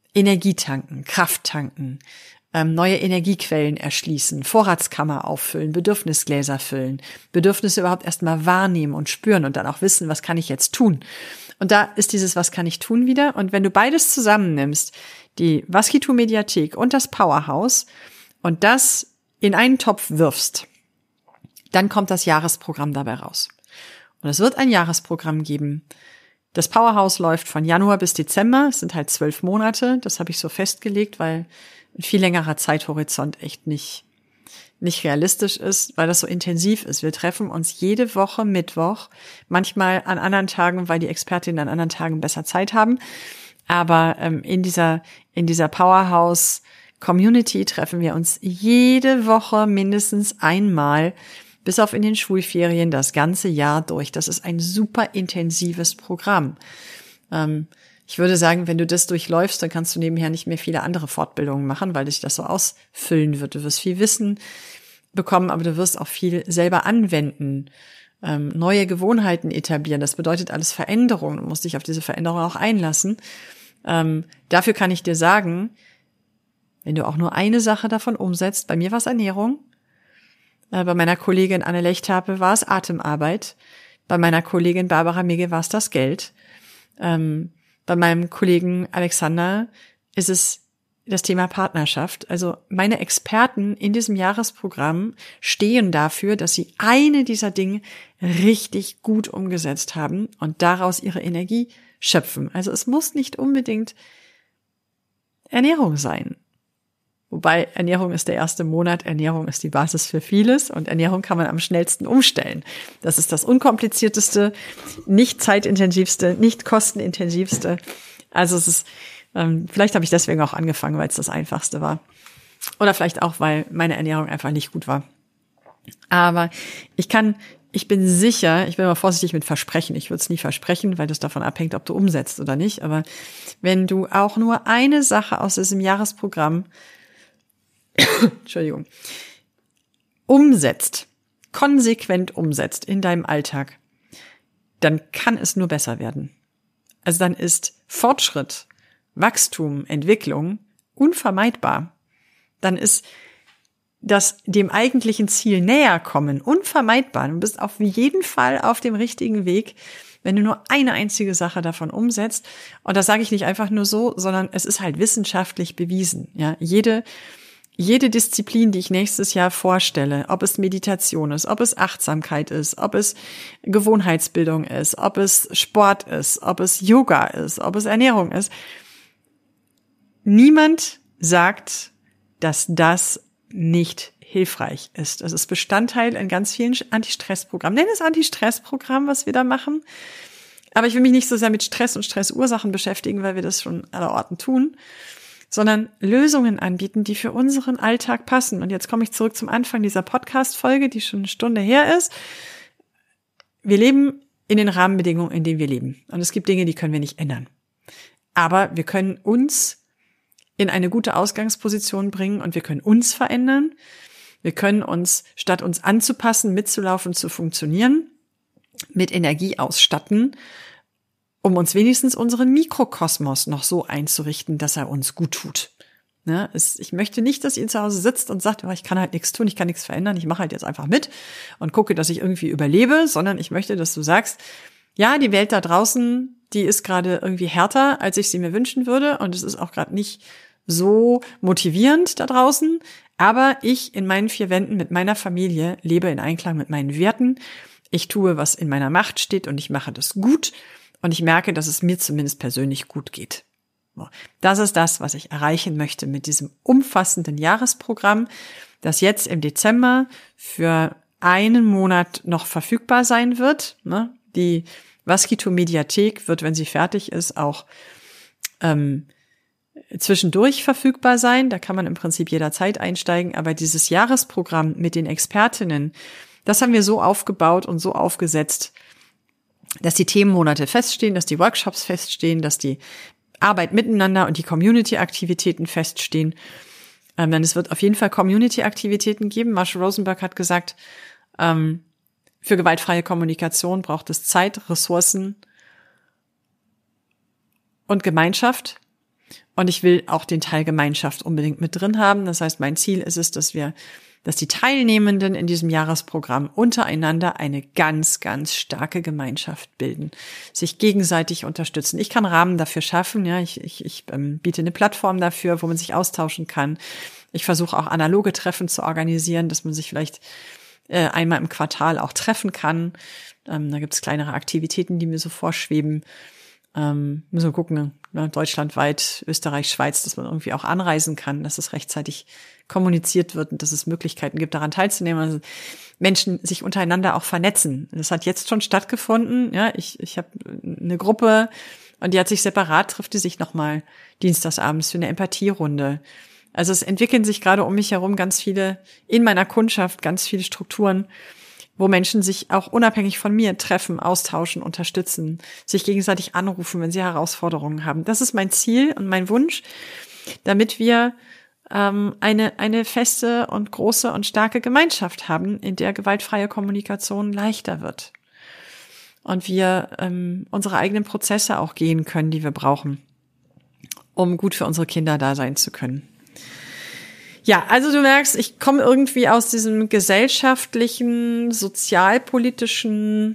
Energie tanken, Kraft tanken, ähm, neue Energiequellen erschließen, Vorratskammer auffüllen, Bedürfnisgläser füllen, Bedürfnisse überhaupt erstmal wahrnehmen und spüren und dann auch wissen, was kann ich jetzt tun. Und da ist dieses Was kann ich tun wieder. Und wenn du beides zusammennimmst, die Waskitu-Mediathek und das Powerhouse und das in einen Topf wirfst, dann kommt das Jahresprogramm dabei raus. Und es wird ein Jahresprogramm geben. Das Powerhouse läuft von Januar bis Dezember. Es sind halt zwölf Monate. Das habe ich so festgelegt, weil ein viel längerer Zeithorizont echt nicht, nicht realistisch ist, weil das so intensiv ist. Wir treffen uns jede Woche Mittwoch, manchmal an anderen Tagen, weil die Expertinnen an anderen Tagen besser Zeit haben. Aber ähm, in dieser, in dieser Powerhouse Community treffen wir uns jede Woche mindestens einmal, bis auf in den Schulferien das ganze Jahr durch. Das ist ein super intensives Programm. Ähm, ich würde sagen, wenn du das durchläufst, dann kannst du nebenher nicht mehr viele andere Fortbildungen machen, weil dich das so ausfüllen wird. Du wirst viel Wissen bekommen, aber du wirst auch viel selber anwenden, ähm, neue Gewohnheiten etablieren. Das bedeutet alles Veränderung. Du musst dich auf diese Veränderung auch einlassen. Ähm, dafür kann ich dir sagen, wenn du auch nur eine Sache davon umsetzt, bei mir war es Ernährung, äh, bei meiner Kollegin Anne Lechthape war es Atemarbeit, bei meiner Kollegin Barbara Migge war es das Geld, ähm, bei meinem Kollegen Alexander ist es das Thema Partnerschaft. Also meine Experten in diesem Jahresprogramm stehen dafür, dass sie eine dieser Dinge richtig gut umgesetzt haben und daraus ihre Energie schöpfen. Also es muss nicht unbedingt Ernährung sein. Wobei Ernährung ist der erste Monat, Ernährung ist die Basis für vieles und Ernährung kann man am schnellsten umstellen. Das ist das unkomplizierteste, nicht zeitintensivste, nicht kostenintensivste. Also es ist, ähm, vielleicht habe ich deswegen auch angefangen, weil es das Einfachste war. Oder vielleicht auch, weil meine Ernährung einfach nicht gut war. Aber ich kann, ich bin sicher, ich bin immer vorsichtig mit Versprechen. Ich würde es nie versprechen, weil das davon abhängt, ob du umsetzt oder nicht. Aber wenn du auch nur eine Sache aus diesem Jahresprogramm Entschuldigung, umsetzt, konsequent umsetzt in deinem Alltag, dann kann es nur besser werden. Also dann ist Fortschritt, Wachstum, Entwicklung unvermeidbar. Dann ist das dem eigentlichen Ziel näher kommen unvermeidbar. Du bist auf jeden Fall auf dem richtigen Weg, wenn du nur eine einzige Sache davon umsetzt. Und das sage ich nicht einfach nur so, sondern es ist halt wissenschaftlich bewiesen. Ja, jede Jede Disziplin, die ich nächstes Jahr vorstelle, ob es Meditation ist, ob es Achtsamkeit ist, ob es Gewohnheitsbildung ist, ob es Sport ist, ob es Yoga ist, ob es Ernährung ist, niemand sagt, dass das nicht hilfreich ist. Das ist Bestandteil in ganz vielen Anti-Stress-Programmen. Nenn es Anti-Stress-Programm, was wir da machen. Aber ich will mich nicht so sehr mit Stress und Stressursachen beschäftigen, weil wir das schon allerorten tun, sondern Lösungen anbieten, die für unseren Alltag passen. Und jetzt komme ich zurück zum Anfang dieser Podcast-Folge, die schon eine Stunde her ist. Wir leben in den Rahmenbedingungen, in denen wir leben. Und es gibt Dinge, die können wir nicht ändern. Aber wir können uns in eine gute Ausgangsposition bringen und wir können uns verändern. Wir können uns, statt uns anzupassen, mitzulaufen, zu funktionieren, mit Energie ausstatten, um uns wenigstens unseren Mikrokosmos noch so einzurichten, dass er uns gut tut. Ne? Es, ich möchte nicht, dass ihr zu Hause sitzt und sagt, oh, ich kann halt nichts tun, ich kann nichts verändern, ich mache halt jetzt einfach mit und gucke, dass ich irgendwie überlebe, sondern ich möchte, dass du sagst, ja, die Welt da draußen, die ist gerade irgendwie härter, als ich sie mir wünschen würde und es ist auch gerade nicht so motivierend da draußen, aber ich in meinen vier Wänden mit meiner Familie lebe in Einklang mit meinen Werten, ich tue, was in meiner Macht steht und ich mache das gut. Und ich merke, dass es mir zumindest persönlich gut geht. Das ist das, was ich erreichen möchte mit diesem umfassenden Jahresprogramm, das jetzt im Dezember für einen Monat noch verfügbar sein wird. Die Waskitu-Mediathek wird, wenn sie fertig ist, auch ähm, zwischendurch verfügbar sein. Da kann man im Prinzip jederzeit einsteigen. Aber dieses Jahresprogramm mit den Expertinnen, das haben wir so aufgebaut und so aufgesetzt, dass die Themenmonate feststehen, dass die Workshops feststehen, dass die Arbeit miteinander und die Community-Aktivitäten feststehen. Ähm, denn es wird auf jeden Fall Community-Aktivitäten geben. Marshall Rosenberg hat gesagt, ähm, für gewaltfreie Kommunikation braucht es Zeit, Ressourcen und Gemeinschaft. Und ich will auch den Teil Gemeinschaft unbedingt mit drin haben. Das heißt, mein Ziel ist es, dass wir, dass die Teilnehmenden in diesem Jahresprogramm untereinander eine ganz, ganz starke Gemeinschaft bilden, sich gegenseitig unterstützen. Ich kann Rahmen dafür schaffen. Ja, ich, ich, ich ähm, biete eine Plattform dafür, wo man sich austauschen kann. Ich versuche auch analoge Treffen zu organisieren, dass man sich vielleicht äh, einmal im Quartal auch treffen kann. Ähm, da gibt es kleinere Aktivitäten, die mir so vorschweben. Ähm, müssen wir gucken, ne, deutschlandweit, Österreich, Schweiz, dass man irgendwie auch anreisen kann, dass es rechtzeitig kommuniziert wird und dass es Möglichkeiten gibt, daran teilzunehmen. Also Menschen sich untereinander auch vernetzen. Das hat jetzt schon stattgefunden. Ja, ich ich habe eine Gruppe und die hat sich separat, trifft die sich nochmal dienstagsabends für eine Empathierunde. Also es entwickeln sich gerade um mich herum ganz viele, in meiner Kundschaft ganz viele Strukturen, wo Menschen sich auch unabhängig von mir treffen, austauschen, unterstützen, sich gegenseitig anrufen, wenn sie Herausforderungen haben. Das ist mein Ziel und mein Wunsch, damit wir ähm, eine eine feste und große und starke Gemeinschaft haben, in der gewaltfreie Kommunikation leichter wird und wir ähm, unsere eigenen Prozesse auch gehen können, die wir brauchen, um gut für unsere Kinder da sein zu können. Ja, also du merkst, ich komme irgendwie aus diesem gesellschaftlichen, sozialpolitischen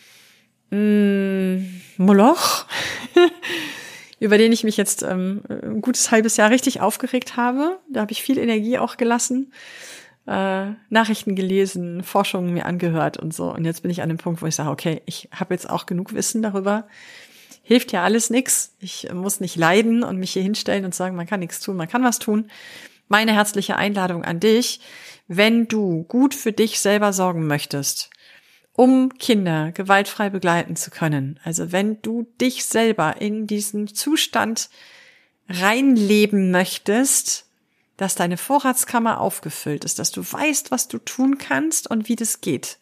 mh, Moloch, über den ich mich jetzt ähm, ein gutes halbes Jahr richtig aufgeregt habe. Da habe ich viel Energie auch gelassen, äh, Nachrichten gelesen, Forschungen mir angehört und so. Und jetzt bin ich an dem Punkt, wo ich sage, okay, ich habe jetzt auch genug Wissen darüber. Hilft ja alles nix. Ich muss nicht leiden und mich hier hinstellen und sagen, man kann nichts tun, man kann was tun. Meine herzliche Einladung an dich, wenn du gut für dich selber sorgen möchtest, um Kinder gewaltfrei begleiten zu können, also wenn du dich selber in diesen Zustand reinleben möchtest, dass deine Vorratskammer aufgefüllt ist, dass du weißt, was du tun kannst und wie das geht,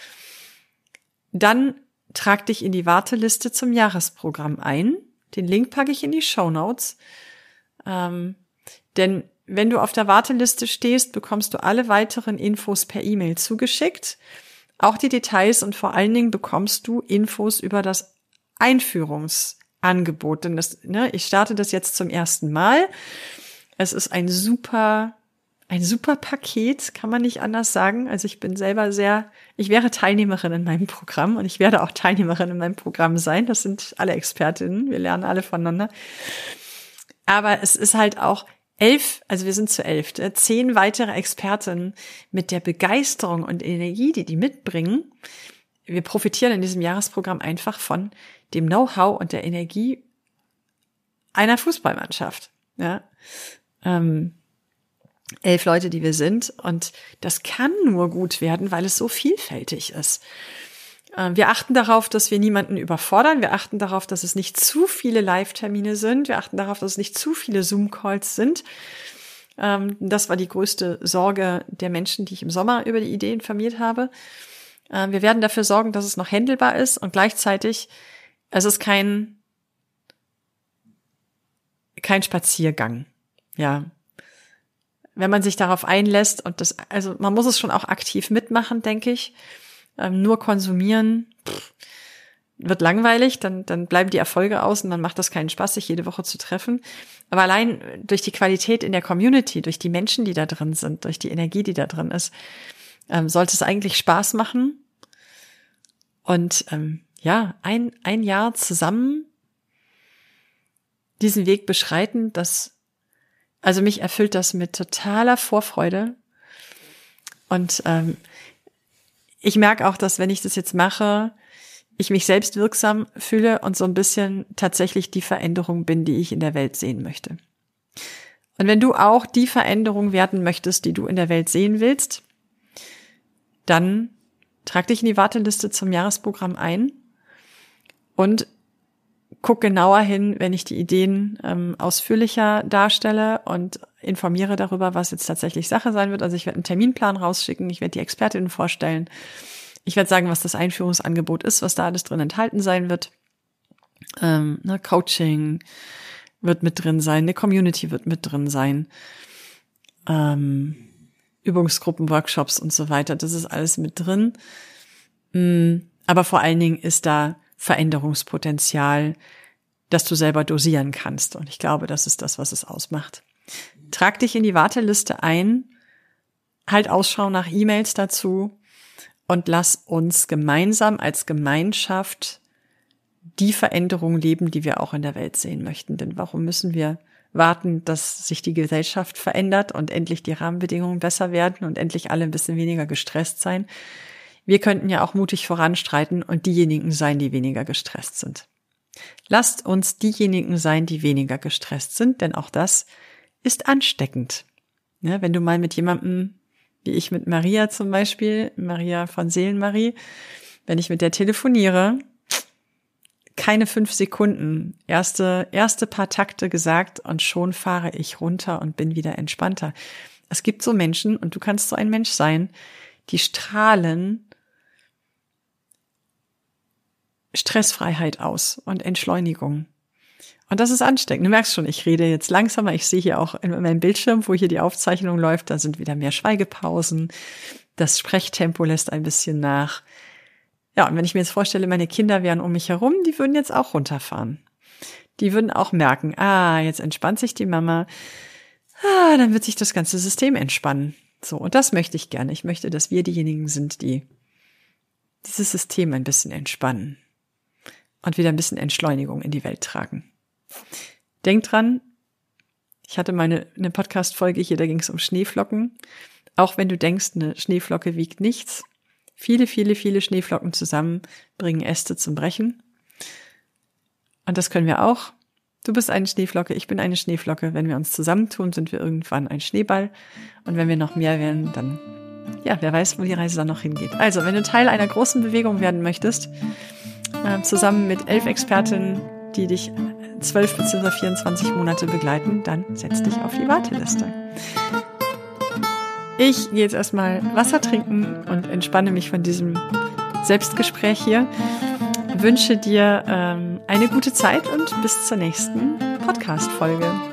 dann trag dich in die Warteliste zum Jahresprogramm ein. Den Link packe ich in die Shownotes, ähm, denn wenn du auf der Warteliste stehst, bekommst du alle weiteren Infos per E-Mail zugeschickt, auch die Details und vor allen Dingen bekommst du Infos über das Einführungsangebot. Denn das, ne, ich starte das jetzt zum ersten Mal. Es ist ein super, ein super Paket, kann man nicht anders sagen. Also ich bin selber sehr, ich wäre Teilnehmerin in meinem Programm und ich werde auch Teilnehmerin in meinem Programm sein. Das sind alle Expertinnen, wir lernen alle voneinander. Aber es ist halt auch elf, also wir sind zu elf, zehn weitere Expertinnen mit der Begeisterung und Energie, die die mitbringen. Wir profitieren in diesem Jahresprogramm einfach von dem Know-how und der Energie einer Fußballmannschaft. Ja, ähm, elf Leute, die wir sind, und das kann nur gut werden, weil es so vielfältig ist. Wir achten darauf, dass wir niemanden überfordern. Wir achten darauf, dass es nicht zu viele Live-Termine sind. Wir achten darauf, dass es nicht zu viele Zoom-Calls sind. Das war die größte Sorge der Menschen, die ich im Sommer über die Idee informiert habe. Wir werden dafür sorgen, dass es noch handelbar ist und gleichzeitig, es ist kein, kein Spaziergang. Ja. Wenn man sich darauf einlässt und das, also man muss es schon auch aktiv mitmachen, denke ich. Ähm, nur konsumieren pff, wird langweilig, dann dann bleiben die Erfolge aus und dann macht das keinen Spaß, sich jede Woche zu treffen. Aber allein durch die Qualität in der Community, durch die Menschen, die da drin sind, durch die Energie, die da drin ist, ähm, sollte es eigentlich Spaß machen. Und ähm, ja, ein ein Jahr zusammen diesen Weg beschreiten, das, also mich erfüllt das mit totaler Vorfreude. Und ähm, ich merke auch, dass wenn ich das jetzt mache, ich mich selbst wirksam fühle und so ein bisschen tatsächlich die Veränderung bin, die ich in der Welt sehen möchte. Und wenn du auch die Veränderung werden möchtest, die du in der Welt sehen willst, dann trag dich in die Warteliste zum Jahresprogramm ein und guck genauer hin, wenn ich die Ideen ähm, ausführlicher darstelle und informiere darüber, was jetzt tatsächlich Sache sein wird. Also ich werde einen Terminplan rausschicken, ich werde die Expertinnen vorstellen, ich werde sagen, was das Einführungsangebot ist, was da alles drin enthalten sein wird. Ähm, ne, Coaching wird mit drin sein, eine Community wird mit drin sein, ähm, Übungsgruppen, Workshops und so weiter. Das ist alles mit drin. Aber vor allen Dingen ist da Veränderungspotenzial, dass du selber dosieren kannst. Und ich glaube, das ist das, was es ausmacht. Trag dich in die Warteliste ein, halt Ausschau nach E-Mails dazu und lass uns gemeinsam als Gemeinschaft die Veränderung leben, die wir auch in der Welt sehen möchten. Denn warum müssen wir warten, dass sich die Gesellschaft verändert und endlich die Rahmenbedingungen besser werden und endlich alle ein bisschen weniger gestresst sein? Wir könnten ja auch mutig voranstreiten und diejenigen sein, die weniger gestresst sind. Lasst uns diejenigen sein, die weniger gestresst sind, denn auch das ist ansteckend. Ja, wenn du mal mit jemandem, wie ich mit Maria zum Beispiel, Maria von Seelenmarie, wenn ich mit der telefoniere, keine fünf Sekunden, erste, erste paar Takte gesagt und schon fahre ich runter und bin wieder entspannter. Es gibt so Menschen, und du kannst so ein Mensch sein, die strahlen Stressfreiheit aus und Entschleunigung. Und das ist ansteckend. Du merkst schon, ich rede jetzt langsamer. Ich sehe hier auch in meinem Bildschirm, wo hier die Aufzeichnung läuft, da sind wieder mehr Schweigepausen. Das Sprechtempo lässt ein bisschen nach. Ja, und wenn ich mir jetzt vorstelle, meine Kinder wären um mich herum, die würden jetzt auch runterfahren. Die würden auch merken, ah, jetzt entspannt sich die Mama. Ah, dann wird sich das ganze System entspannen. So, und das möchte ich gerne. Ich möchte, dass wir diejenigen sind, die dieses System ein bisschen entspannen und wieder ein bisschen Entschleunigung in die Welt tragen. Denk dran, ich hatte meine eine Podcast-Folge hier, da ging es um Schneeflocken. Auch wenn du denkst, eine Schneeflocke wiegt nichts, viele, viele, viele Schneeflocken zusammen bringen Äste zum Brechen. Und das können wir auch. Du bist eine Schneeflocke, ich bin eine Schneeflocke. Wenn wir uns zusammentun, sind wir irgendwann ein Schneeball. Und wenn wir noch mehr werden, dann, ja, wer weiß, wo die Reise dann noch hingeht. Also, wenn du Teil einer großen Bewegung werden möchtest, äh, zusammen mit elf Expertinnen, die dich zwölf bzw. vierundzwanzig Monate begleiten, dann setz dich auf die Warteliste. Ich gehe jetzt erstmal Wasser trinken und entspanne mich von diesem Selbstgespräch hier. Wünsche dir ähm, eine gute Zeit und bis zur nächsten Podcast-Folge.